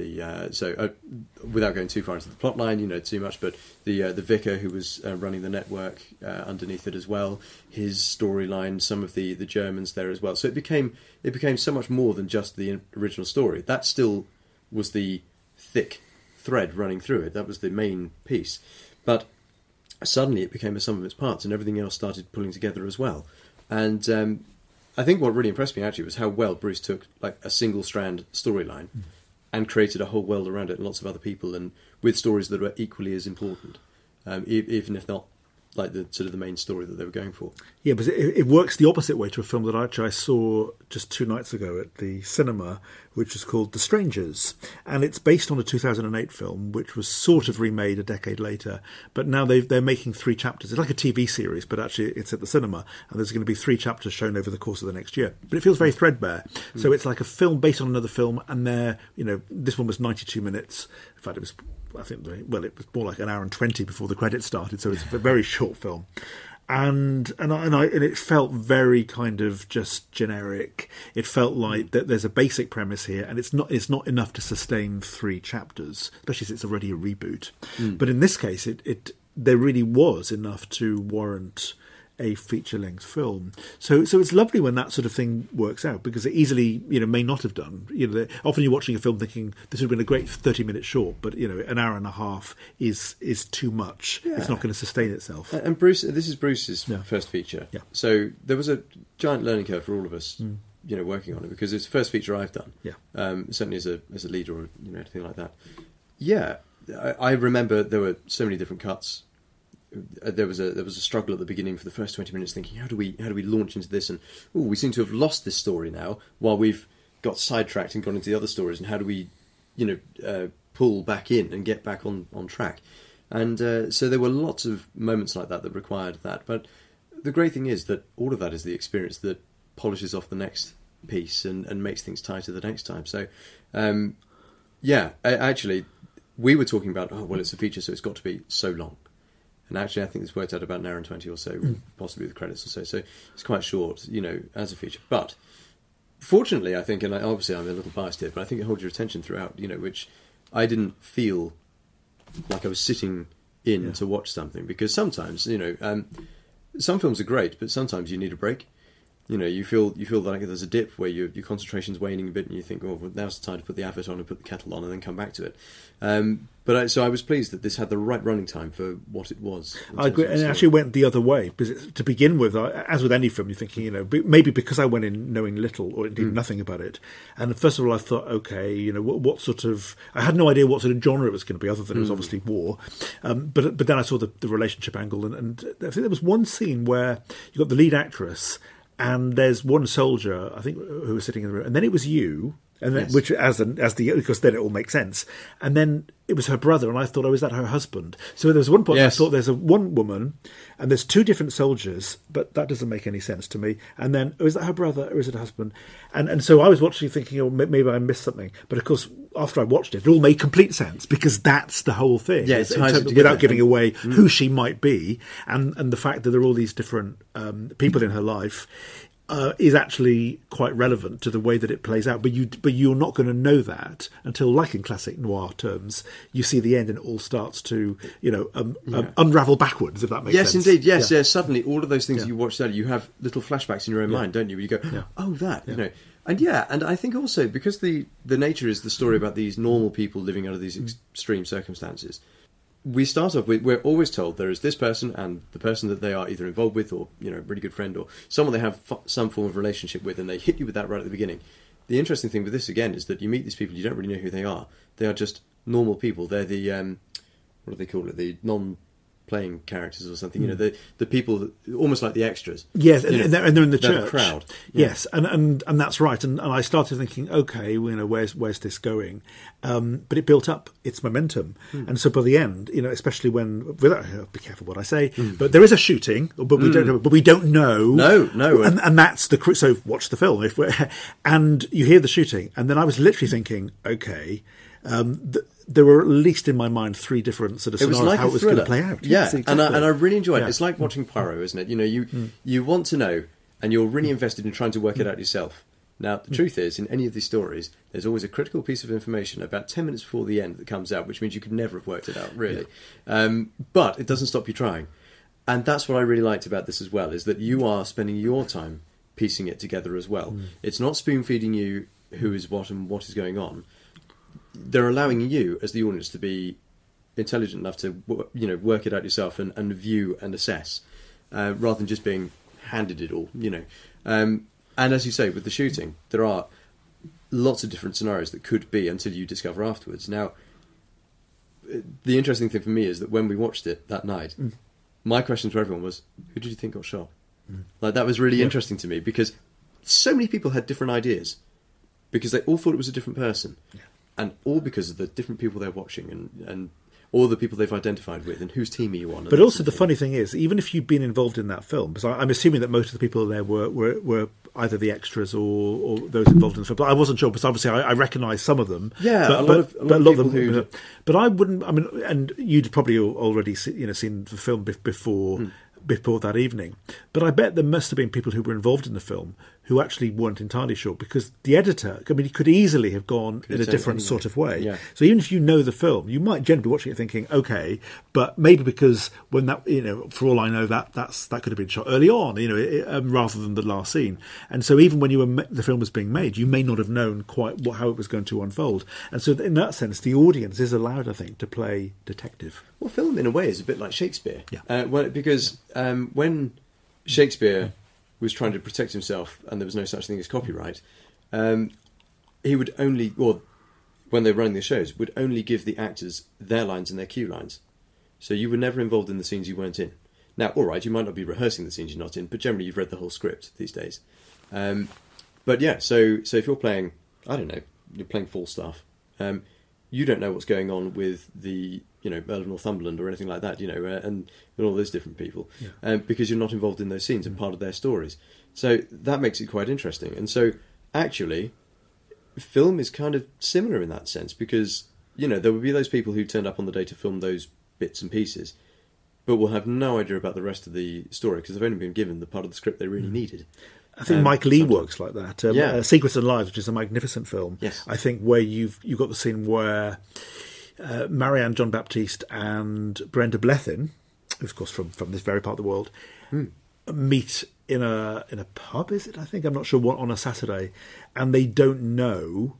without going too far into the plot line, too much, but the vicar who was running the network underneath it as well, his storyline, some of the Germans there as well. So it became so much more than just the original story. That still was the thick thread running through it. That was the main piece. But suddenly it became a sum of its parts, and everything else started pulling together as well. And I think what really impressed me actually was how well Bruce took like a single strand storyline and created a whole world around it, and lots of other people, and with stories that were equally as important, even if not like the sort of the main story that they were going for. Yeah, but it works the opposite way to a film that I saw just 2 nights ago at the cinema, which is called The Strangers, and it's based on a 2008 film which was sort of remade a decade later, but now they're making 3 chapters. It's like a TV series, but actually it's at the cinema, and there's going to be 3 chapters shown over the course of the next year. But it feels very threadbare. So it's like a film based on another film, and this one was 92 minutes. In fact, it was more like an hour and 20 before the credits started, so it's a very short film. And it felt very kind of just generic. It felt like that there's a basic premise here, and it's not enough to sustain 3 chapters, especially since it's already a reboot. But in this case, there really was enough to warrant a feature-length film. So it's lovely when that sort of thing works out, because it easily, may not have done. Often you're watching a film thinking this would have been a great 30-minute short, but an hour and a half is too much. Yeah. It's not going to sustain itself. And Bruce, this is Bruce's first feature. Yeah. So there was a giant learning curve for all of us, working on it, because it's the first feature I've done. Yeah. Certainly as a leader or anything like that. Yeah, I remember there were so many different cuts. There was a struggle at the beginning for the first 20 minutes, thinking how do we launch into this, and we seem to have lost this story now while we've got sidetracked and gone into the other stories, and how do we pull back in and get back on track. And so there were lots of moments like that required that. But the great thing is that all of that is the experience that polishes off the next piece and makes things tighter the next time. So actually we were talking about it's a feature, so it's got to be so long. And actually, I think it's worked out about an hour and 20 or so, possibly with credits or so. So it's quite short, as a feature. But fortunately, I think, and obviously I'm a little biased here, but I think it holds your attention throughout, which I didn't feel like I was sitting in to watch something. Because sometimes, some films are great, but sometimes you need a break. You feel like there's a dip where your concentration's waning a bit, and you think, oh, well, now's the time to put the advert on and put the kettle on, and then come back to it. So I was pleased that this had the right running time for what it was. I agree, and it actually went the other way, because to begin with, as with any film, you're thinking, maybe because I went in knowing little or indeed nothing about it, and first of all I thought, okay, what sort of, I had no idea what sort of genre it was going to be, other than it was obviously war, but then I saw the relationship angle, and I think there was one scene where you got the lead actress, and there's one soldier, I think, who was sitting in the room, and then it was you, and then, which because then it all makes sense, and then it was her brother, and I thought, oh, is that her husband? So there was one point I thought there's one woman, and there's two different soldiers, but that doesn't make any sense to me. And then, is that her brother or is it her husband? And so I was watching, thinking, oh, maybe I missed something. But of course, after I watched it all made complete sense, because that's the whole thing. Yeah, without giving away who she might be, and the fact that there are all these different people in her life. Is actually quite relevant to the way that it plays out, but you're not going to know that until, like in classic noir terms, you see the end and it all starts to unravel backwards. If that makes sense. Yes, indeed. Yes. Suddenly, all of those things you watch there, you have little flashbacks in your own mind, don't you? Where you go, oh, that, and I think also because the nature is the story about these normal people living under these extreme circumstances. We start off with, we're always told there is this person and the person that they are either involved with or, a really good friend or someone they have some form of relationship with, and they hit you with that right at the beginning. The interesting thing with this, again, is that you meet these people, you don't really know who they are. They are just normal people. They're the, what do they call it, the non-playing characters or something, the people, that, almost like the extras. Yes, and they're in the church. The crowd. Yes, and that's right. And I started thinking, okay, where's this going? But it built up its momentum. And so by the end, especially when, be careful what I say, but there is a shooting, but we don't know. No. And that's so watch the film. And you hear the shooting. And then I was literally thinking, okay, there were at least in my mind three different sort of scenarios like how it was going to play out. Yeah, yes, exactly. and I really enjoyed it. It's like watching Poirot, isn't it? You want to know, and you're really invested in trying to work it out yourself. Now, the truth is, in any of these stories, there's always a critical piece of information about 10 minutes before the end that comes out, which means you could never have worked it out, really. Yeah. But it doesn't stop you trying. And that's what I really liked about this as well, is that you are spending your time piecing it together as well. It's not spoon-feeding you who is what and what is going on. They're allowing you, as the audience, to be intelligent enough to work it out yourself and view and assess, rather than just being handed it all. And as you say, with the shooting, there are lots of different scenarios that could be until you discover afterwards. Now, the interesting thing for me is that when we watched it that night, my question to everyone was, who did you think got shot? Like, that was really interesting to me, because so many people had different ideas, because they all thought it was a different person. Yeah. And all because of the different people they're watching and all the people they've identified with and whose team are you on. But also the funny thing is, even if you've been involved in that film, because I'm assuming that most of the people there were either the extras or those involved in the film. But I wasn't sure, because obviously I recognise some of them. Yeah, but, a lot of people who... But I wouldn't... I mean, and you'd probably already seen the film before that evening. But I bet there must have been people who were involved in the film who actually weren't entirely sure, because the editor, he could easily have gone in a different sort of way. Yeah. So even if you know the film, you might generally be watching it thinking, okay, but maybe because when that, for all I know, that could have been shot early on, rather than the last scene. And so even when the film was being made, you may not have known quite how it was going to unfold. And so in that sense, the audience is allowed, I think, to play detective. Well, film in a way is a bit like Shakespeare. Yeah. Because when Shakespeare was trying to protect himself and there was no such thing as copyright, he would only, or when they were running the shows, would only give the actors their lines and their cue lines. So you were never involved in the scenes you weren't in. Now, all right, you might not be rehearsing the scenes you're not in, but generally you've read the whole script these days. But yeah, so if you're playing, I don't know, you're playing Falstaff, you don't know what's going on with the Earl of Northumberland or anything like that, and all those different people, because you're not involved in those scenes and part of their stories. So that makes it quite interesting. And so actually, film is kind of similar in that sense, because there would be those people who turned up on the day to film those bits and pieces, but will have no idea about the rest of the story because they've only been given the part of the script they really needed. I think Mike Leigh works like that. Secrets and Lies, which is a magnificent film. Yes. I think where you've got the scene where Marianne John Baptiste and Brenda Blethyn, who's of course from this very part of the world, meet in a pub. Is it? I think I'm not sure what on a Saturday, and they don't know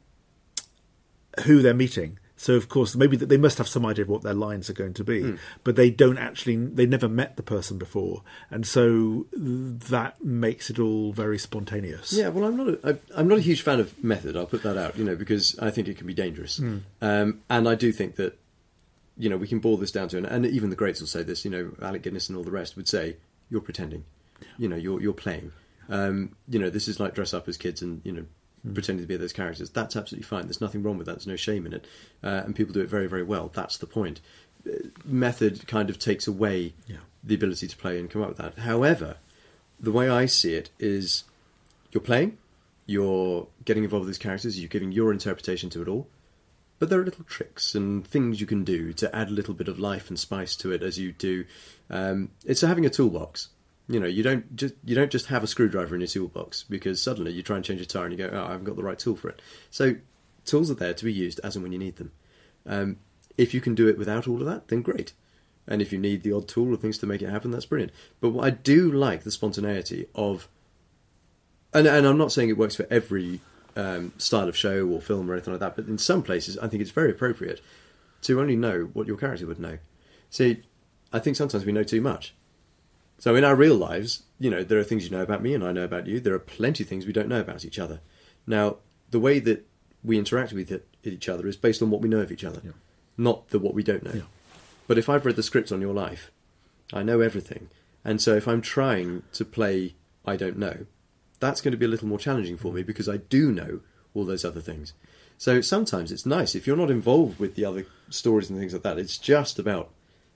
who they're meeting. So, of course, maybe they must have some idea of what their lines are going to be, but they never met the person before. And so that makes it all very spontaneous. Yeah, well, I'm not a huge fan of method, I'll put that out, because I think it can be dangerous. And I do think that, we can boil this down to, and even the greats will say this, Alec Guinness and all the rest would say, you're pretending, you're playing. This is like dress up as kids and, pretending to be those characters. That's absolutely fine. There's nothing wrong with that. There's no shame in it. And people do it very, very well. That's the point. Method kind of takes away the ability to play and come up with that. However, the way I see it is you're playing, you're getting involved with these characters, you're giving your interpretation to it all, but there are little tricks and things you can do to add a little bit of life and spice to it as you do. It's having a toolbox. You don't just have a screwdriver in your toolbox because suddenly you try and change a tire and you go, oh, I haven't got the right tool for it. So tools are there to be used as and when you need them. If you can do it without all of that, then great. And if you need the odd tool or things to make it happen, that's brilliant. But what I do like the spontaneity of, and I'm not saying it works for every style of show or film or anything like that, but in some places I think it's very appropriate to only know what your character would know. See, I think sometimes we know too much. So in our real lives, there are things you know about me and I know about you. There are plenty of things we don't know about each other. Now, the way that we interact with each other is based on what we know of each other, not what we don't know. Yeah. But if I've read the script on your life, I know everything. And so if I'm trying to play I don't know, that's going to be a little more challenging for me because I do know all those other things. So sometimes it's nice if you're not involved with the other stories and things like that. It's just about,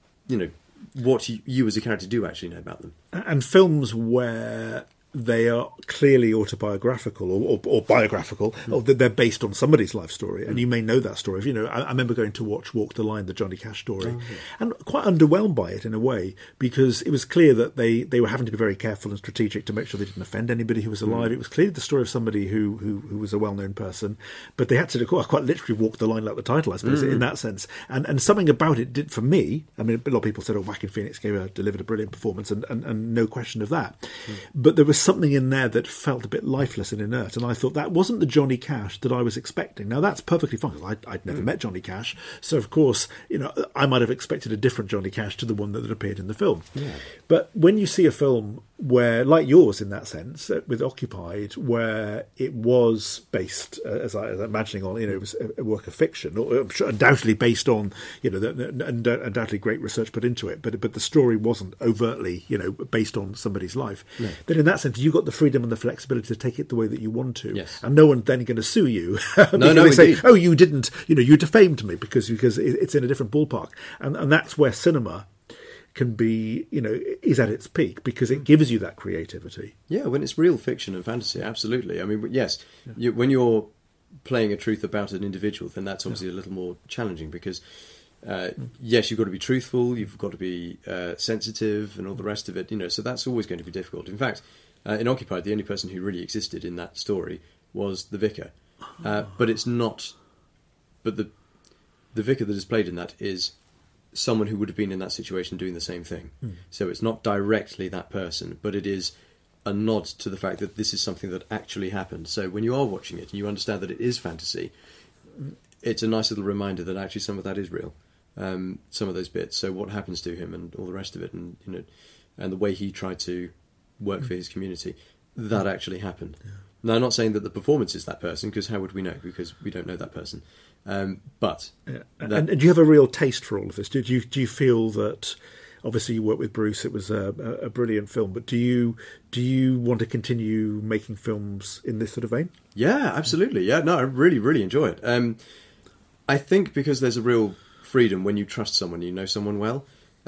what you as a character do actually know about them. And films where they are clearly autobiographical or biographical, or they're based on somebody's life story, and you may know that story. I remember going to watch Walk the Line, the Johnny Cash story, and quite underwhelmed by it in a way, because it was clear that they were having to be very careful and strategic to make sure they didn't offend anybody who was alive. It was clearly the story of somebody who was a well-known person, but they had to quite literally walk the line like the title, I suppose, in that sense. And something about it did, for me, I mean, a lot of people said, Joaquin Phoenix delivered a brilliant performance, and no question of that. But there was something in there that felt a bit lifeless and inert, and I thought that wasn't the Johnny Cash that I was expecting. Now that's perfectly fine because I'd never met Johnny Cash, so of course I might have expected a different Johnny Cash to the one that appeared in the film. But when you see a film where, like yours in that sense, with Occupied, where it was based, as I'm imagining on, it was a work of fiction, or I'm sure undoubtedly based on, undoubtedly great research put into it, but the story wasn't overtly, based on somebody's life. Then in that sense, you got the freedom and the flexibility to take it the way that you want to, and no one's then going to sue you. They say, "Oh, you didn't, you defamed me because it's in a different ballpark," and that's where cinema can be, is at its peak because it gives you that creativity. Yeah, when it's real fiction and fantasy, absolutely. I mean, yes, when you're playing a truth about an individual, then that's obviously a little more challenging because, yes, you've got to be truthful, you've got to be sensitive and all the rest of it, so that's always going to be difficult. In fact, in Occupied, the only person who really existed in that story was the vicar. But it's not... But the vicar that is played in that is someone who would have been in that situation doing the same thing. So it's not directly that person, but it is a nod to the fact that this is something that actually happened. So when you are watching it and you understand that it is fantasy, it's a nice little reminder that actually some of that is real. Some of those bits. So what happens to him and all the rest of it, and and the way he tried to work for his community, that actually happened. Now, I'm not saying that the performance is that person, because how would we know? Because we don't know that person. But and do you have a real taste for all of this? Do you feel that? Obviously, you worked with Bruce; it was a brilliant film. But do you want to continue making films in this sort of vein? Yeah, absolutely. Yeah, no, I really, really enjoy it. I think because there's a real freedom when you trust someone, you know someone well.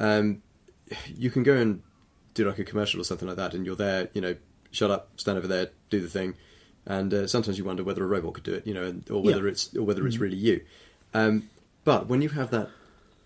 You can go and do like a commercial or something like that, and you're there, shut up, stand over there, do the thing, and sometimes you wonder whether a robot could do it, or whether it's really you. But when you have that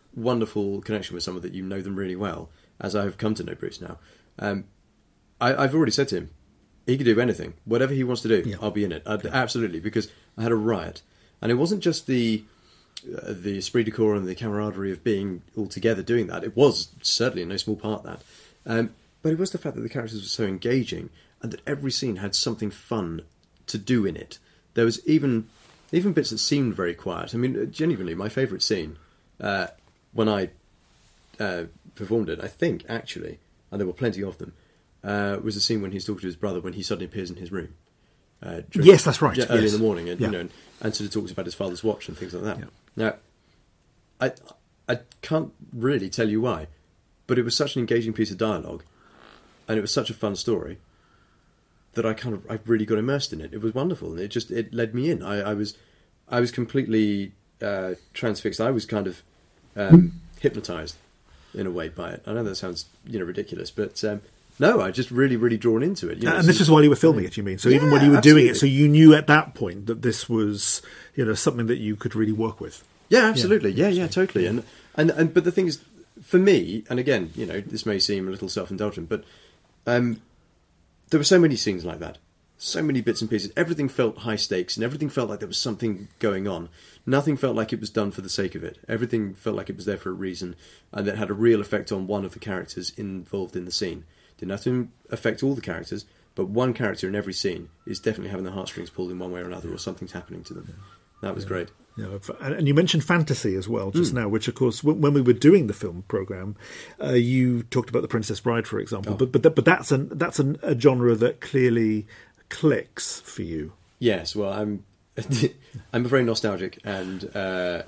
wonderful connection with someone that you know them really well, as I have come to know Bruce now, I've already said to him, he can do anything. Whatever he wants to do, I'll be in it. Absolutely, because I had a riot. And it wasn't just the esprit de corps and the camaraderie of being all together doing that. It was certainly no small part of that. But it was the fact that the characters were so engaging and that every scene had something fun to do in it. There was even bits that seemed very quiet. I mean, genuinely, my favourite scene, when I performed it, I think, actually, and there were plenty of them, was the scene when he's talking to his brother when he suddenly appears in his room. Yes, that's right. Early in the morning, and you know, and sort of talks about his father's watch and things like that. Yeah. Now, I can't really tell you why, but it was such an engaging piece of dialogue, and it was such a fun story that I really got immersed in it. It was wonderful, and it led me in. I was completely transfixed. I was kind of hypnotised in a way by it. I know that sounds ridiculous, but. No, I just really drawn into it. And this is while you were filming it, you mean? So even when you were doing it, so you knew at that point that this was, something that you could really work with. Yeah, absolutely. Yeah, totally. And but the thing is, for me, and again, this may seem a little self-indulgent, but there were so many scenes like that, so many bits and pieces. Everything felt high stakes, and everything felt like there was something going on. Nothing felt like it was done for the sake of it. Everything felt like it was there for a reason, and it had a real effect on one of the characters involved in the scene. Didn't have to affect all the characters, but one character in every scene is definitely having the heartstrings pulled in one way or another, or something's happening to them. That was great. Yeah, and you mentioned fantasy as well just now, which of course, when we were doing the film program, you talked about The Princess Bride, for example. Oh. But that's a genre that clearly clicks for you. Yes, well, I'm a very nostalgic and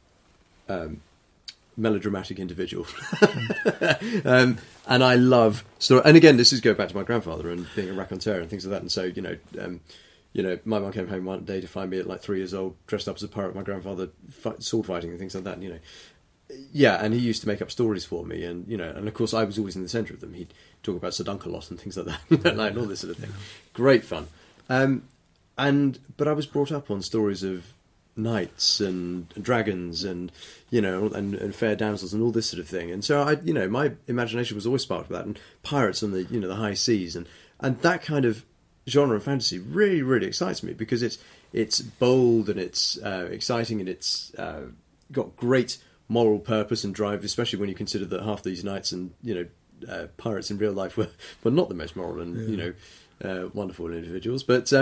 melodramatic individual, and I love story. And again, this is go back to my grandfather and being a raconteur and things like that. And so my mum came home one day to find me at like 3 years old, dressed up as a pirate. My grandfather sword fighting and things like that. And, and he used to make up stories for me. And and of course I was always in the centre of them. He'd talk about Sir Dunkelot and things like that, like all this sort of thing. Great fun. But I was brought up on stories of knights and dragons and and fair damsels and all this sort of thing, and so my imagination was always sparked by that, and pirates and the high seas and that kind of genre of fantasy really excites me because it's bold and it's exciting and it's got great moral purpose and drive, especially when you consider that half these knights and pirates in real life were not the most moral and wonderful individuals, but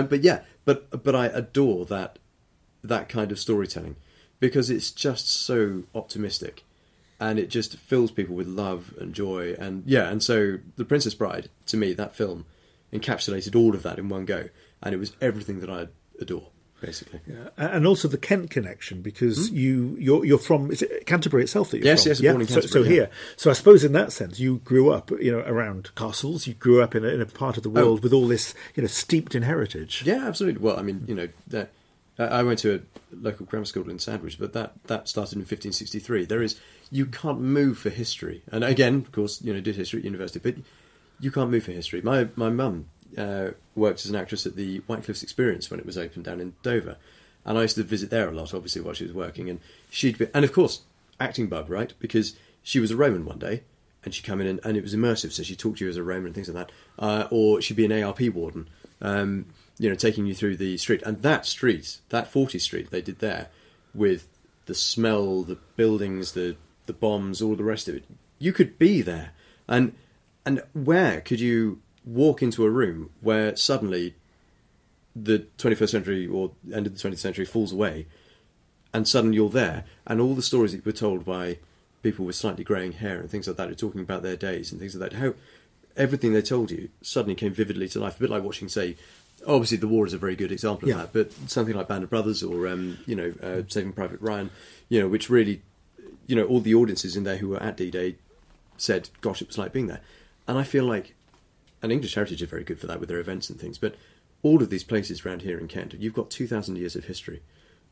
I adore that kind of storytelling because it's just so optimistic and it just fills people with love and joy and so The Princess Bride, to me, that film encapsulated all of that in one go, and it was everything that I adore, basically. Yeah. And also the Kent connection, because you're from, is it Canterbury itself that you're from? Yes, born in Canterbury. So here, so I suppose in that sense you grew up around castles. You grew up in a part of the world with all this steeped in heritage. Yeah, absolutely. Well, I mean, I went to a local grammar school in Sandwich, but that started in 1563. You can't move for history. And again, of course, did history at university, but you can't move for history. My mum worked as an actress at the Whitecliffs Experience when it was opened down in Dover. And I used to visit there a lot, obviously, while she was working. And and of course, acting bug, right? Because she was a Roman one day, and she'd come in and it was immersive, so she'd talk to you as a Roman and things like that. Or she'd be an ARP warden. Taking you through the street. And that street, that 40th Street they did there, with the smell, the buildings, the bombs, all the rest of it, you could be there. And where could you walk into a room where suddenly the 21st century or end of the 20th century falls away, and suddenly you're there, and all the stories that were told by people with slightly greying hair and things like that, are talking about their days and things like that, how everything they told you suddenly came vividly to life. A bit like watching, say, obviously the war is a very good example of that, but something like Band of Brothers or Saving Private Ryan, which really, all the audiences in there who were at D-Day said, gosh, it was like being there. And I feel like, and English Heritage are very good for that with their events and things, but all of these places around here in Kent, you've got 2,000 years of history.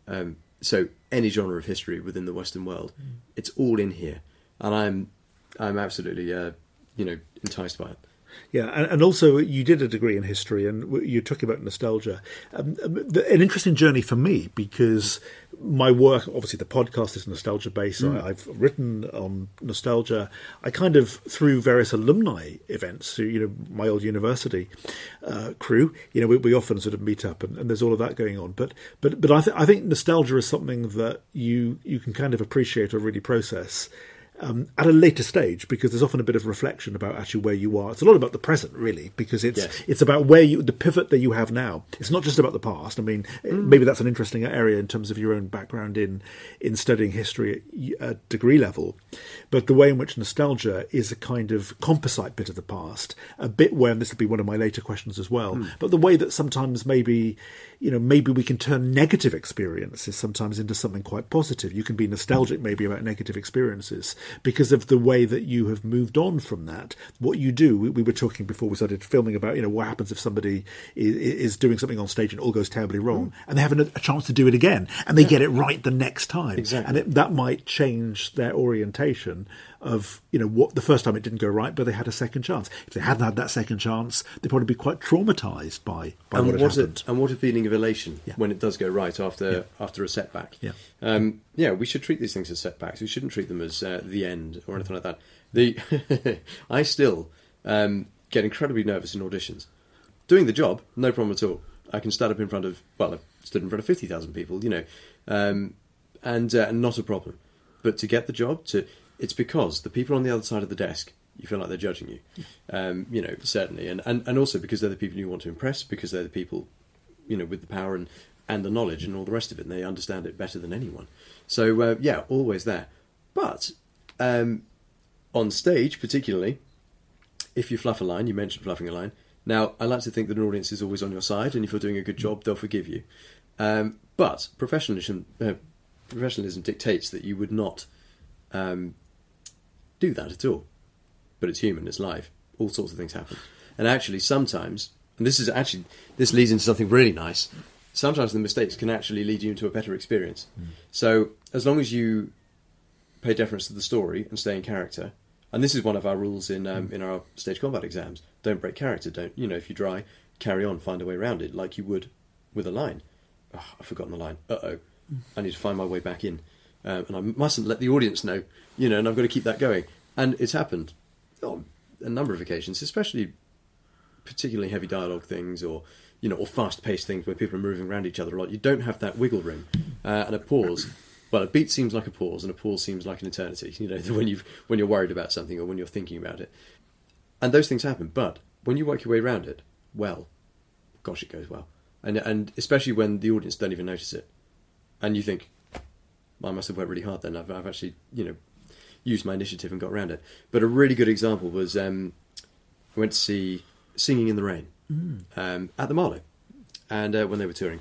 So any genre of history within the Western world, it's all in here. And I'm absolutely, enticed by it. Yeah, and also you did a degree in history, and you're talking about nostalgia. An interesting journey for me, because my work, obviously the podcast is nostalgia based. So I've written on nostalgia. I kind of, through various alumni events, so, my old university crew, we often sort of meet up, and there's all of that going on. But I think nostalgia is something that you can kind of appreciate or really process at a later stage, because there's often a bit of reflection about actually where you are. It's a lot about the present, really, because it's about the pivot that you have now. It's not just about the past. I mean, maybe that's an interesting area in terms of your own background in studying history at degree level. But the way in which nostalgia is a kind of composite bit of the past, a bit where, and this will be one of my later questions as well, but the way that sometimes maybe we can turn negative experiences sometimes into something quite positive. You can be nostalgic maybe about negative experiences, because of the way that you have moved on from that. What you do, we were talking before we started filming about, what happens if somebody is doing something on stage and it all goes terribly wrong, and they have a chance to do it again, and they get it right the next time. Exactly. And that might change their orientation of, what the first time it didn't go right, but they had a second chance. If they hadn't had that second chance, they'd probably be quite traumatised by what had happened. And what a feeling of elation when it does go right after a setback. Yeah. We should treat these things as setbacks. We shouldn't treat them as the end or anything like that. I still get incredibly nervous in auditions. Doing the job, no problem at all. I can stand up in front of, I stood in front of 50,000 people, and not a problem. But to get the job, it's because the people on the other side of the desk, you feel like they're judging you, certainly. And also because they're the people you want to impress, because they're the people, with the power and the knowledge and all the rest of it, and they understand it better than anyone. So, always there. But on stage, particularly, if you fluff a line, you mentioned fluffing a line. Now, I like to think that an audience is always on your side, and if you're doing a good job, they'll forgive you. But professionalism dictates that you would not do that at all. But it's human, it's live. All sorts of things happen. And actually, sometimes, and this leads into something really nice, sometimes the mistakes can actually lead you into a better experience. So, as long as you pay deference to the story and stay in character, and this is one of our rules in our stage combat exams, don't break character, if you dry, carry on, find a way around it, like you would with a line. Oh, I've forgotten the line. I need to find my way back in. And I mustn't let the audience know, and I've got to keep that going. And it's happened on a number of occasions, especially particularly heavy dialogue things or fast-paced things where people are moving around each other a lot. You don't have that wiggle room. And a pause, a beat seems like a pause, and a pause seems like an eternity, when you're worried about something or when you're thinking about it. And those things happen, but when you work your way around it, gosh, it goes well. And especially when the audience don't even notice it. And you think, I must have worked really hard then. I've actually, used my initiative and got around it. But a really good example was I went to see Singing in the Rain at the Marlow, and when they were touring.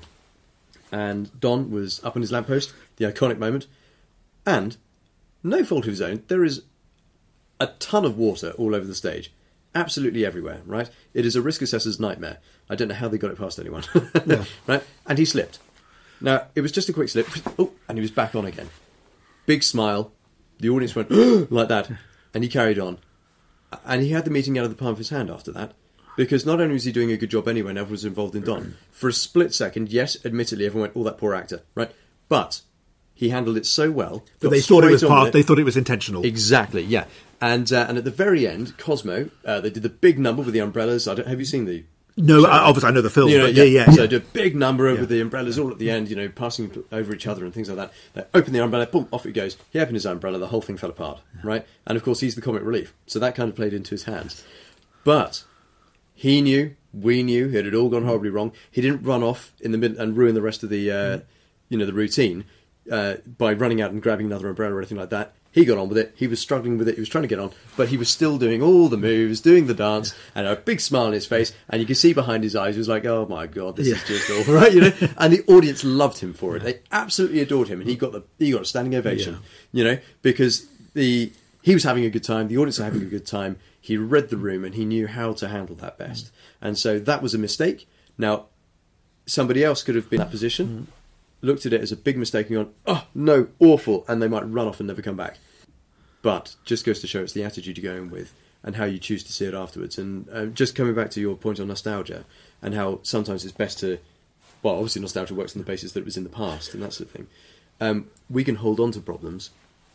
And Don was up on his lamppost, the iconic moment, and no fault of his own, there is a ton of water all over the stage. Absolutely everywhere, right? It is a risk assessor's nightmare. I don't know how they got it past anyone. Yeah. Right? And he slipped. Now, it was just a quick slip, and he was back on again. Big smile. The audience went, like that, and he carried on. And he had the meeting out of the palm of his hand after that, because not only was he doing a good job anyway, and everyone was involved in Don, for a split second, yes, admittedly, everyone went, that poor actor, right? But he handled it so well. But they thought it was they thought it was intentional. Exactly, yeah. And at the very end, Cosmo, they did the big number with the umbrellas. Have you seen the... No, obviously I know the film. But yeah. So they did a big number with the umbrellas all at the end, passing over each other and things like that. They open the umbrella, boom, off it goes. He opened his umbrella, the whole thing fell apart, right? And of course, he's the comic relief. So that kind of played into his hands. But he knew, we knew, it had all gone horribly wrong. He didn't run off in the middle and ruin the rest of the, the routine by running out and grabbing another umbrella or anything like that. He got on with it. He was struggling with it. He was trying to get on, but he was still doing all the moves, doing the dance, and a big smile on his face. And you could see behind his eyes, he was like, "Oh my god, this is just all right," And the audience loved him for it. They absolutely adored him, and he got a standing ovation. Because he was having a good time. The audience were having a good time. He read the room, and he knew how to handle that best. And so that was a mistake. Now, somebody else could have been in that position. Looked at it as a big mistake and gone, "Oh, no, awful," and they might run off and never come back. But just goes to show it's the attitude you go in with and how you choose to see it afterwards. And just coming back to your point on nostalgia and how sometimes it's best to, well, obviously nostalgia works on the basis that it was in the past and that sort of thing. We can hold on to problems,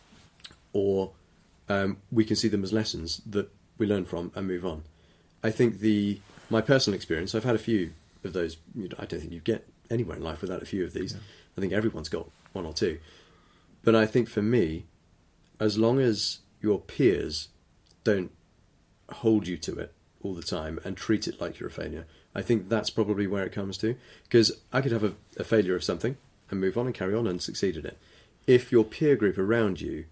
or we can see them as lessons that we learn from and move on. I think my personal experience, I've had a few of those. I don't think you get anywhere in life without a few of these. Yeah. I think everyone's got one or two. But I think for me, as long as your peers don't hold you to it all the time and treat it like you're a failure, I think that's probably where it comes to. Because I could have a failure of something and move on and carry on and succeed at it. If your peer group around you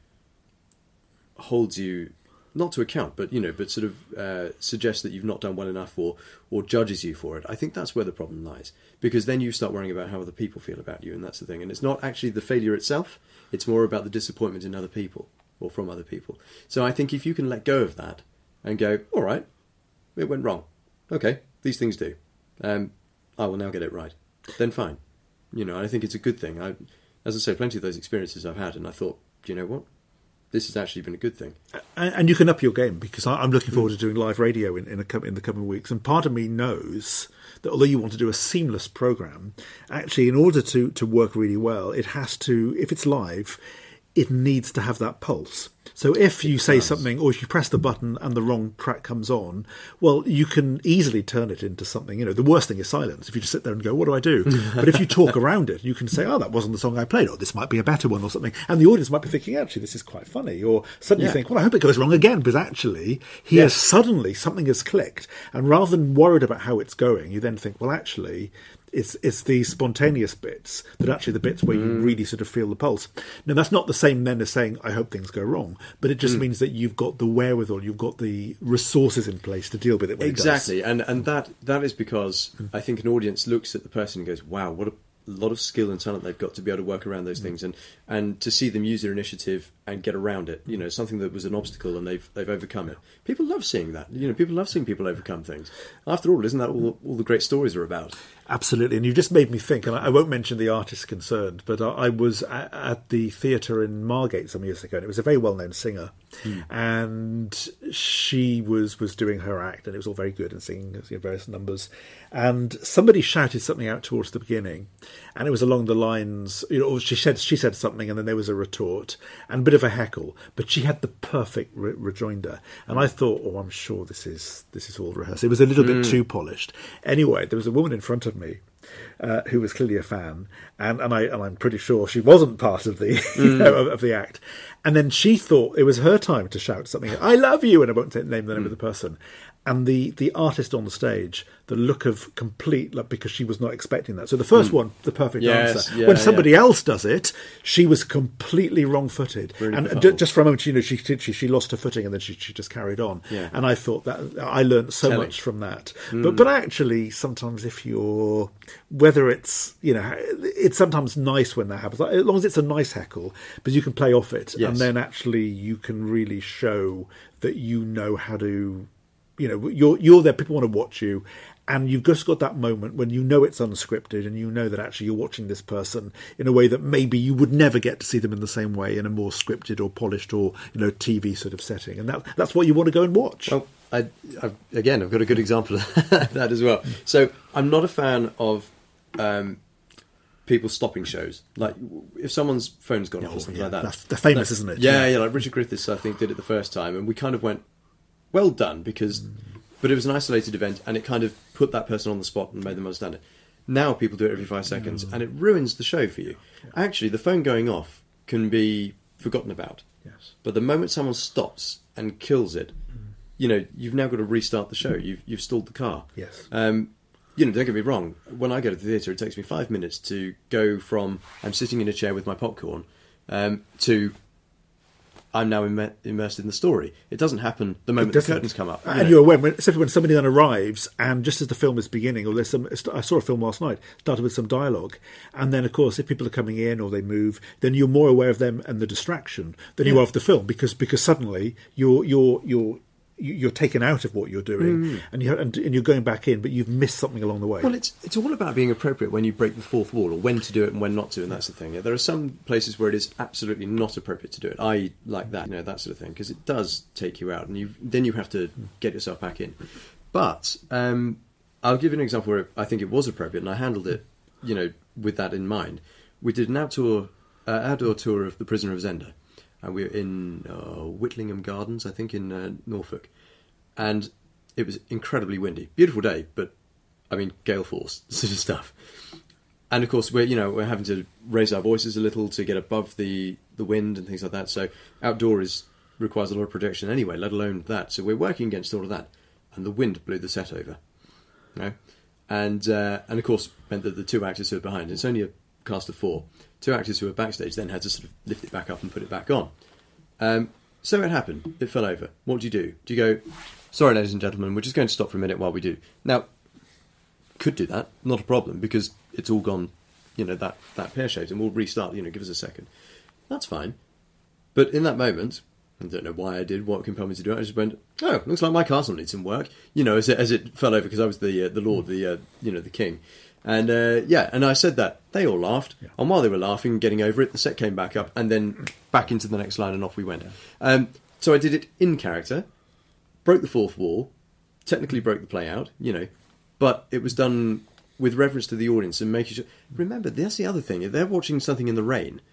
holds you not to account, but but sort of suggests that you've not done well enough, or judges you for it, I think that's where the problem lies. Because then you start worrying about how other people feel about you, and that's the thing. And it's not actually the failure itself; it's more about the disappointment in other people or from other people. So I think if you can let go of that and go, all right, it went wrong. Okay, these things do. I will now get it right. Then fine. I think it's a good thing. As I say, plenty of those experiences I've had, and I thought, do you know what? This has actually been a good thing. And you can up your game, because I'm looking forward to doing live radio in the coming weeks. And part of me knows that although you want to do a seamless programme, actually in order to work really well, it has to, if it's live, it needs to have that pulse. So if you say something, or if you press the button and the wrong track comes on, well, you can easily turn it into something. The worst thing is silence. If you just sit there and go, what do I do? But if you talk around it, you can say, oh, that wasn't the song I played, or this might be a better one, or something. And the audience might be thinking, actually, this is quite funny. Or suddenly think, well, I hope it goes wrong again, because actually, suddenly something has clicked. And rather than worried about how it's going, you then think, well, actually, it's the spontaneous bits that are actually the bits where you really sort of feel the pulse. Now, that's not the same then as saying, I hope things go wrong, but it just means that you've got the wherewithal, you've got the resources in place to deal with it when exactly. it does. And that is because I think an audience looks at the person and goes, wow, what a lot of skill and talent they've got to be able to work around those things, and to see them use their initiative and get around it. Something that was an obstacle and they've overcome it. People love seeing that. People love seeing people overcome things. After all, isn't that all the great stories are about? Absolutely. And you just made me think, and I won't mention the artist concerned, but I was at the theatre in Margate some years ago, and it was a very well-known singer, and she was doing her act, and it was all very good and singing various numbers, and somebody shouted something out towards the beginning, and it was along the lines, she said something, and then there was a retort and a bit of a heckle, but she had the perfect rejoinder, and I thought, I'm sure this is all rehearsed. It was a little bit too polished. Anyway, there was a woman in front of me who was clearly a fan, and I'm pretty sure she wasn't part of the of the act. And then she thought it was her time to shout something, "I love you," and I won't name the name of the person. And the artist on the stage, the look of complete, because she was not expecting that. So the first one, the perfect answer. Yeah, when somebody else does it, she was completely wrong-footed. Really and just for a moment, she lost her footing, and then she just carried on. Yeah. And I thought that I learned so much from that. But actually, sometimes whether it's, it's sometimes nice when that happens, as long as it's a nice heckle, but you can play off it, and then actually you can really show that you know how to. You're there, people want to watch you, and you've just got that moment when it's unscripted, and you know that actually you're watching this person in a way that maybe you would never get to see them in the same way in a more scripted or polished or TV sort of setting, and that's what you want to go and watch. Well, I've got a good example of that as well. So I'm not a fan of people stopping shows. Like if someone's phone's gone off or something like that. They're famous, isn't it? Yeah, like Richard Griffiths, I think, did it the first time, and we kind of went, well done, but it was an isolated event, and it kind of put that person on the spot and made them understand it. Now people do it every 5 seconds, and it ruins the show for you. Yeah. Actually, the phone going off can be forgotten about. Yes. But the moment someone stops and kills it, you've now got to restart the show. You've stalled the car. Yes. Don't get me wrong. When I go to the theatre, it takes me 5 minutes to go from I'm sitting in a chair with my popcorn to I'm now immersed in the story. It doesn't happen the moment the curtains come up. And you're aware, especially when somebody then arrives, and just as the film is beginning, or I saw a film last night, started with some dialogue, and then, of course, if people are coming in or they move, then you're more aware of them and the distraction than you are of the film, because suddenly you're you're taken out of what you're doing, and you're going back in, but you've missed something along the way. Well, it's all about being appropriate when you break the fourth wall, or when to do it and when not to, and that's the thing. Yeah, there are some places where it is absolutely not appropriate to do it. I like that, that sort of thing, because it does take you out, and then you have to get yourself back in. But I'll give you an example where I think it was appropriate, and I handled it, with that in mind. We did an outdoor tour of the Prisoner of Zenda. And we were in Whitlingham Gardens, I think, in Norfolk. And it was incredibly windy. Beautiful day, but, gale force sort of stuff. And, of course, we're having to raise our voices a little to get above the wind and things like that. So outdoors requires a lot of protection anyway, let alone that. So we're working against all of that. And the wind blew the set over. And of course, meant that the two actors who were behind, it's only a cast of 4. 2 actors who were backstage then had to sort of lift it back up and put it back on. So it happened. It fell over. What do? Do you go, sorry, ladies and gentlemen, we're just going to stop for a minute while we do? Now, could do that. Not a problem, because it's all gone, that pear-shaped, and we'll restart, give us a second. That's fine. But in that moment, I don't know why I did, what compelled me to do it, I just went, oh, looks like my castle needs some work. As it fell over, because I was the lord, the king. And and I said that. They all laughed. Yeah. And while they were laughing, getting over it, the set came back up, and then back into the next line, and off we went. Yeah. So I did it in character, broke the fourth wall, technically broke the play out, but it was done with reference to the audience and making sure. Remember, that's the other thing. If they're watching something in the rain,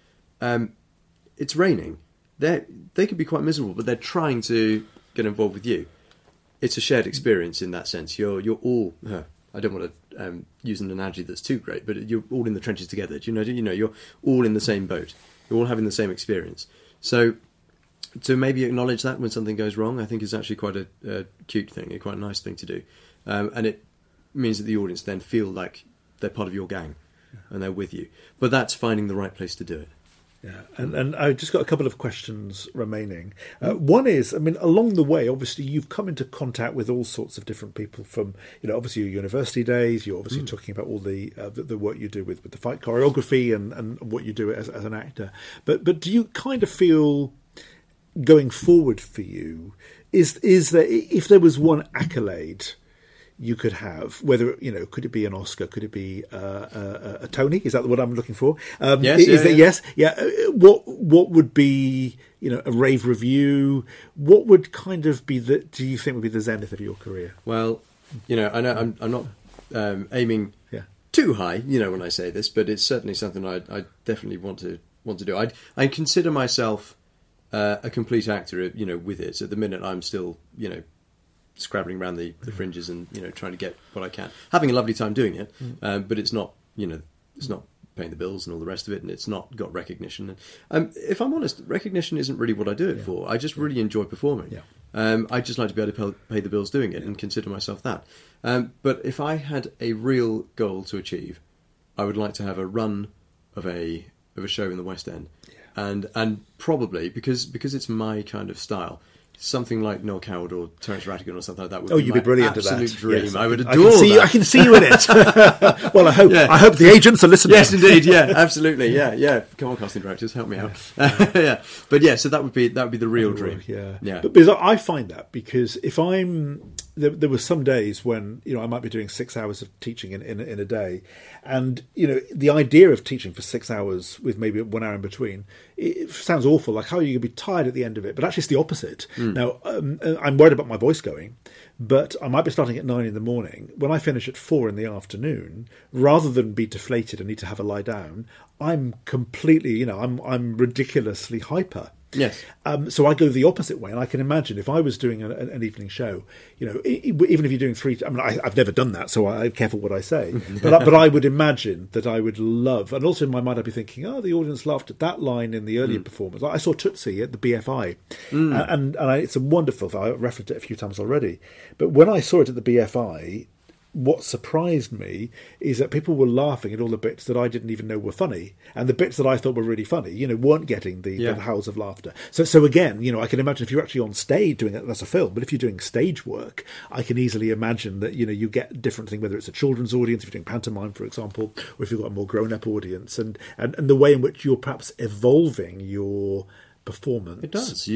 it's raining. They could be quite miserable, but they're trying to get involved with you. It's a shared experience in that sense. You're all. I don't want to use an analogy that's too great, but you're all in the trenches together. You're all in the same boat. You're all having the same experience. So to maybe acknowledge that when something goes wrong, I think is actually quite a cute thing, quite a nice thing to do. And it means that the audience then feel like they're part of your gang and they're with you. But that's finding the right place to do it. Yeah, and I've just got a couple of questions remaining. One is, along the way, obviously, you've come into contact with all sorts of different people from, obviously your university days. You're obviously talking about all the work you do with the fight choreography and what you do as an actor. But do you kind of feel, going forward for you, is there, if there was one accolade you could have, whether, could it be an Oscar, could it be a Tony? Is that what I'm looking for? Yes. What would be, a rave review? What would kind of be do you think would be the zenith of your career? Well, I know I'm not aiming too high, when I say this, but it's certainly something I definitely want to do. I consider myself a complete actor, with it. So at the minute I'm still, scrabbling around the fringes and trying to get what I can, having a lovely time doing it, but it's not it's not paying the bills and all the rest of it, and it's not got recognition. If I'm honest, recognition isn't really what I do it for. I just really enjoy performing. I just like to be able to pay the bills doing it and consider myself that. But if I had a real goal to achieve, I would like to have a run of a show in the West End, and probably because it's my kind of style, something like Noel Coward or Terence Rattigan or something like that would you'd be brilliant at that. Absolute dream. Yes, I would adore that. I can see you in it. Well, I hope the agents are listening. Yes, indeed. Yeah, absolutely. Yeah. Come on, casting directors, help me out. But so that would be the real dream. Yeah. But because I find that, because if there were some days when I might be doing 6 hours of teaching in a day, and the idea of teaching for 6 hours with maybe 1 hour in between, it sounds awful. Like, how are you going to be tired at the end of it? But actually, it's the opposite. Now, I'm worried about my voice going, but I might be starting at 9 in the morning. When I finish at 4 in the afternoon, rather than be deflated and need to have a lie down, I'm completely, I'm ridiculously hyper. Yes. So I go the opposite way, and I can imagine if I was doing an evening show, even if you're doing 3, I've never done that, so I'm careful what I say. But I would imagine that I would love, and also in my mind I'd be thinking, the audience laughed at that line in the earlier performance. I saw Tootsie at the BFI, and it's a wonderful. I referenced it a few times already, but when I saw it at the BFI, what surprised me is that people were laughing at all the bits that I didn't even know were funny, and the bits that I thought were really funny, weren't getting the howls of laughter. So again, I can imagine if you're actually on stage doing it, that's a film, but if you're doing stage work, I can easily imagine that, you get different thing, whether it's a children's audience, if you're doing pantomime, for example, or if you've got a more grown-up audience, and the way in which you're perhaps evolving your performance. It does.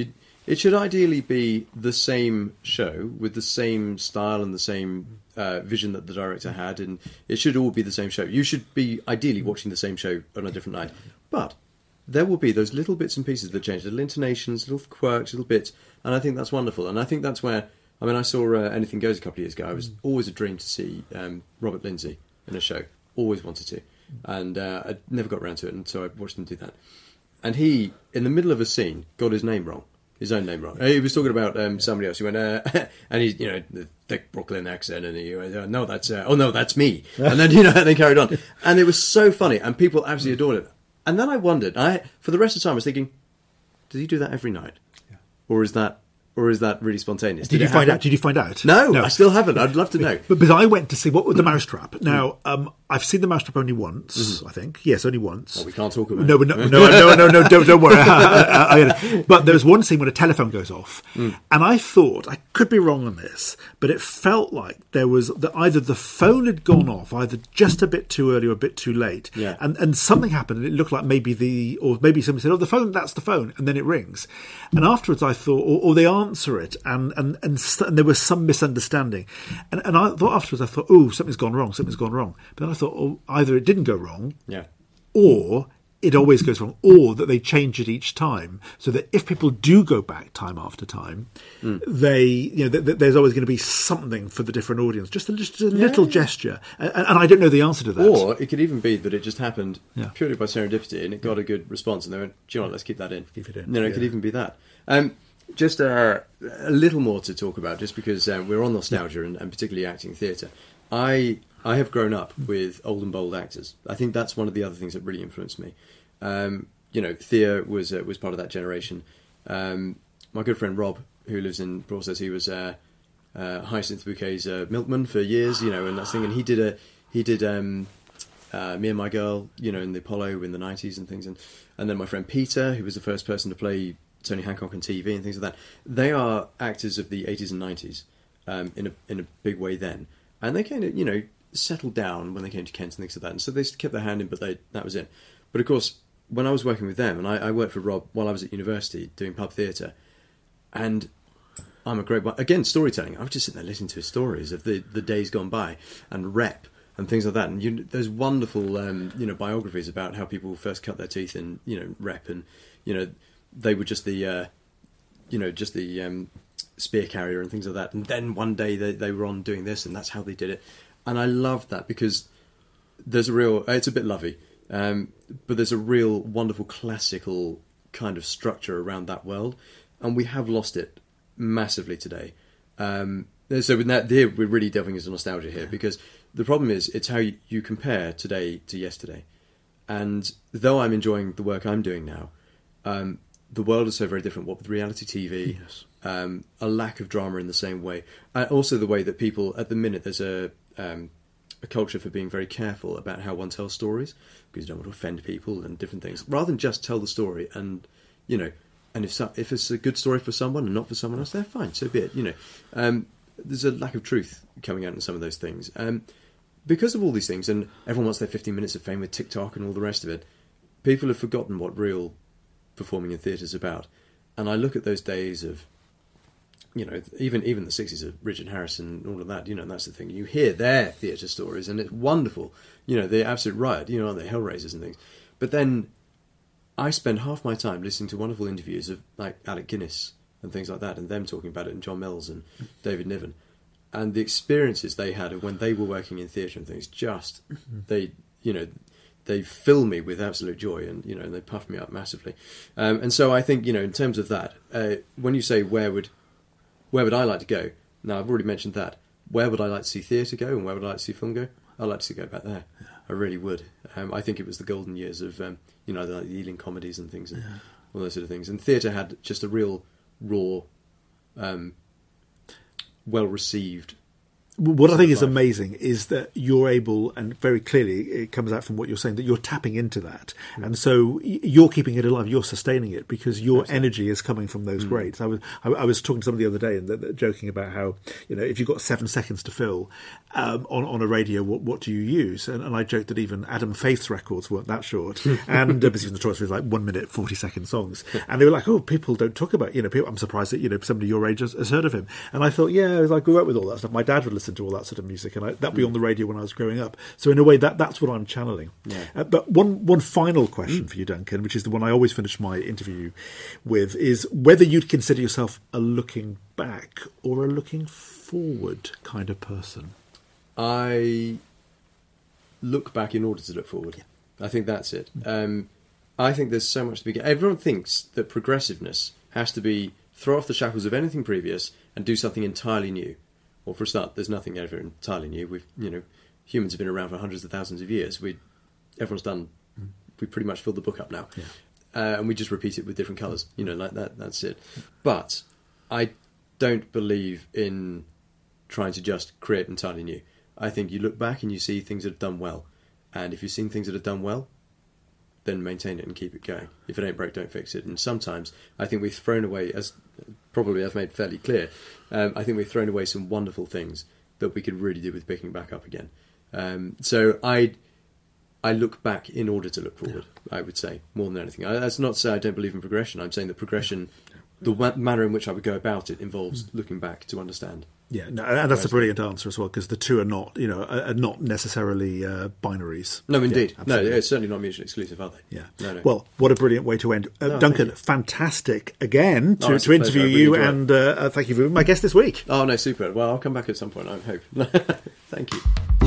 It should ideally be the same show with the same style and the same vision that the director had, and it should all be the same show. You should be ideally watching the same show on a different night. But there will be those little bits and pieces that change, little intonations, little quirks, little bits, and I think that's wonderful. And I think that's where, I mean, I saw Anything Goes a couple of years ago. It was always a dream to see Robert Lindsay in a show. Always wanted to. And I never got around to it, and so I watched him do that. And he, in the middle of a scene, got his name wrong. His own name wrong. He was talking about somebody else. He went, and he's, the thick Brooklyn accent, and he went, no, that's me. And then, they carried on. And it was so funny, and people absolutely adored it. And then I wondered, for the rest of the time I was thinking, does he do that every night? Yeah. Or is that really spontaneous? Did you find out? Did you find out? No, I still haven't. I'd love to know. But because I went to see what was the Mousetrap. Now, I've seen the Mousetrap only once, I think. Yes, only once. Well, we can't talk about it. No, don't worry. But there was one scene when a telephone goes off, and I thought, I could be wrong on this, but it felt like there was either the phone had gone off, either just a bit too early or a bit too late, and something happened, and it looked like maybe somebody said, the phone, that's the phone, and then it rings. And afterwards I thought, or they answer it, and there was some misunderstanding. And I thought afterwards, something's gone wrong. But then I thought, either it didn't go wrong, or it always goes wrong, or that they change it each time, so that if people do go back time after time, there's always going to be something for the different audience, just a little gesture. And I don't know the answer to that. Or it could even be that it just happened purely by serendipity, and it got a good response, and they went, do you know what, let's keep that in. Keep it in. It could even be that. Just a little more to talk about, just because we're on nostalgia and particularly acting theatre. I have grown up with old and bold actors. I think that's one of the other things that really influenced me. Thea was part of that generation. My good friend Rob, who lives in Broadstairs, he was Hyacinth Bouquet's milkman for years, and that thing. And he did Me and My Girl, in the Apollo in the 90s and things. And then my friend Peter, who was the first person to play Tony Hancock on TV and things like that. They are actors of the 80s and 90s in a big way then. And they kind of, settled down when they came to Kent and things like that. And so they kept their hand in, but that was it. But of course, when I was working with them, and I worked for Rob while I was at university doing pub theatre, and I'm a great one. Again, storytelling. I was just sitting there listening to his stories of the days gone by and rep and things like that. And there's wonderful, biographies about how people first cut their teeth in, rep, and, they were just the spear carrier and things like that. And then one day they were on doing this, and that's how they did it. And I love that because there's it's a bit lovey, but there's a real wonderful classical kind of structure around that world, and we have lost it massively today. So with that, we're really delving into nostalgia here, because the problem is it's how you compare today to yesterday. And though I'm enjoying the work I'm doing now, the world is so very different. What with reality TV, a lack of drama in the same way, and also the way that people at the minute, there's a culture for being very careful about how one tells stories, because you don't want to offend people and different things, rather than just tell the story. And and if it's a good story for someone and not for someone else, they're fine, so be it. There's a lack of truth coming out in some of those things, because of all these things. And everyone wants their 15 minutes of fame with TikTok and all the rest of it. People have forgotten what real performing in theatre is about. And I look at those days of, even the 60s of Richard Harrison and all of that, and that's the thing. You hear their theatre stories, and it's wonderful. They're absolute riot, aren't they? Hellraisers and things. But then I spend half my time listening to wonderful interviews of, like, Alec Guinness and things like that, and them talking about it, and John Mills and David Niven. And the experiences they had of when they were working in theatre and things, just, they fill me with absolute joy, and they puff me up massively. And so I think, in terms of that, when you say where would I like to go? Now, I've already mentioned that. Where would I like to see theatre go, and where would I like to see film go? I'd like to see go back there. Yeah. I really would. I think it was the golden years of, like the Ealing comedies and things, and all those sort of things. And theatre had just a real raw, well-received What I think is amazing is that you're able, and very clearly it comes out from what you're saying, that you're tapping into that. And so you're keeping it alive, you're sustaining it because your energy is coming from those greats. I was talking to somebody the other day and joking about how, if you've got 7 seconds to fill on a radio, what do you use? And I joked that even Adam Faith's records weren't that short. And because the choice was like 1 minute, 40-second songs. And they were like, oh, people don't talk about, people, I'm surprised that, somebody your age has heard of him. And I thought, yeah, I grew up with all that stuff. My dad would listen to all that sort of music, and that'd be on the radio when I was growing up. So in a way, that's what I'm channeling. Yeah. But one final question for you, Duncan, which is the one I always finish my interview with, is whether you'd consider yourself a looking back or a looking forward kind of person. I look back in order to look forward. Yeah. I think that's it. I think there's so much to be... Everyone thinks that progressiveness has to be throw off the shackles of anything previous and do something entirely new. Well, for a start, there's nothing ever entirely new. Humans have been around for hundreds of thousands of years. We pretty much filled the book up now. Yeah. And we just repeat it with different colours. Like that. That's it. But I don't believe in trying to just create entirely new. I think you look back and you see things that have done well. And if you've seen things that have done well, then maintain it and keep it going. If it ain't broke, don't fix it. And sometimes I think we've thrown away, as probably I've made fairly clear, I think we've thrown away some wonderful things that we could really do with picking back up again. So I look back in order to look forward, I would say, more than anything. That's not to say I don't believe in progression. I'm saying that progression, the manner in which I would go about it, involves looking back to understand. Yeah, no, and that's a brilliant answer as well, because the two are not, are not necessarily binaries. No, indeed. Yeah, no, it's certainly not mutually exclusive, are they? Yeah. No. Well, what a brilliant way to end. Duncan, fantastic again to interview you, and thank you for being my guest this week. Oh, no, super. Well, I'll come back at some point, I hope. Thank you.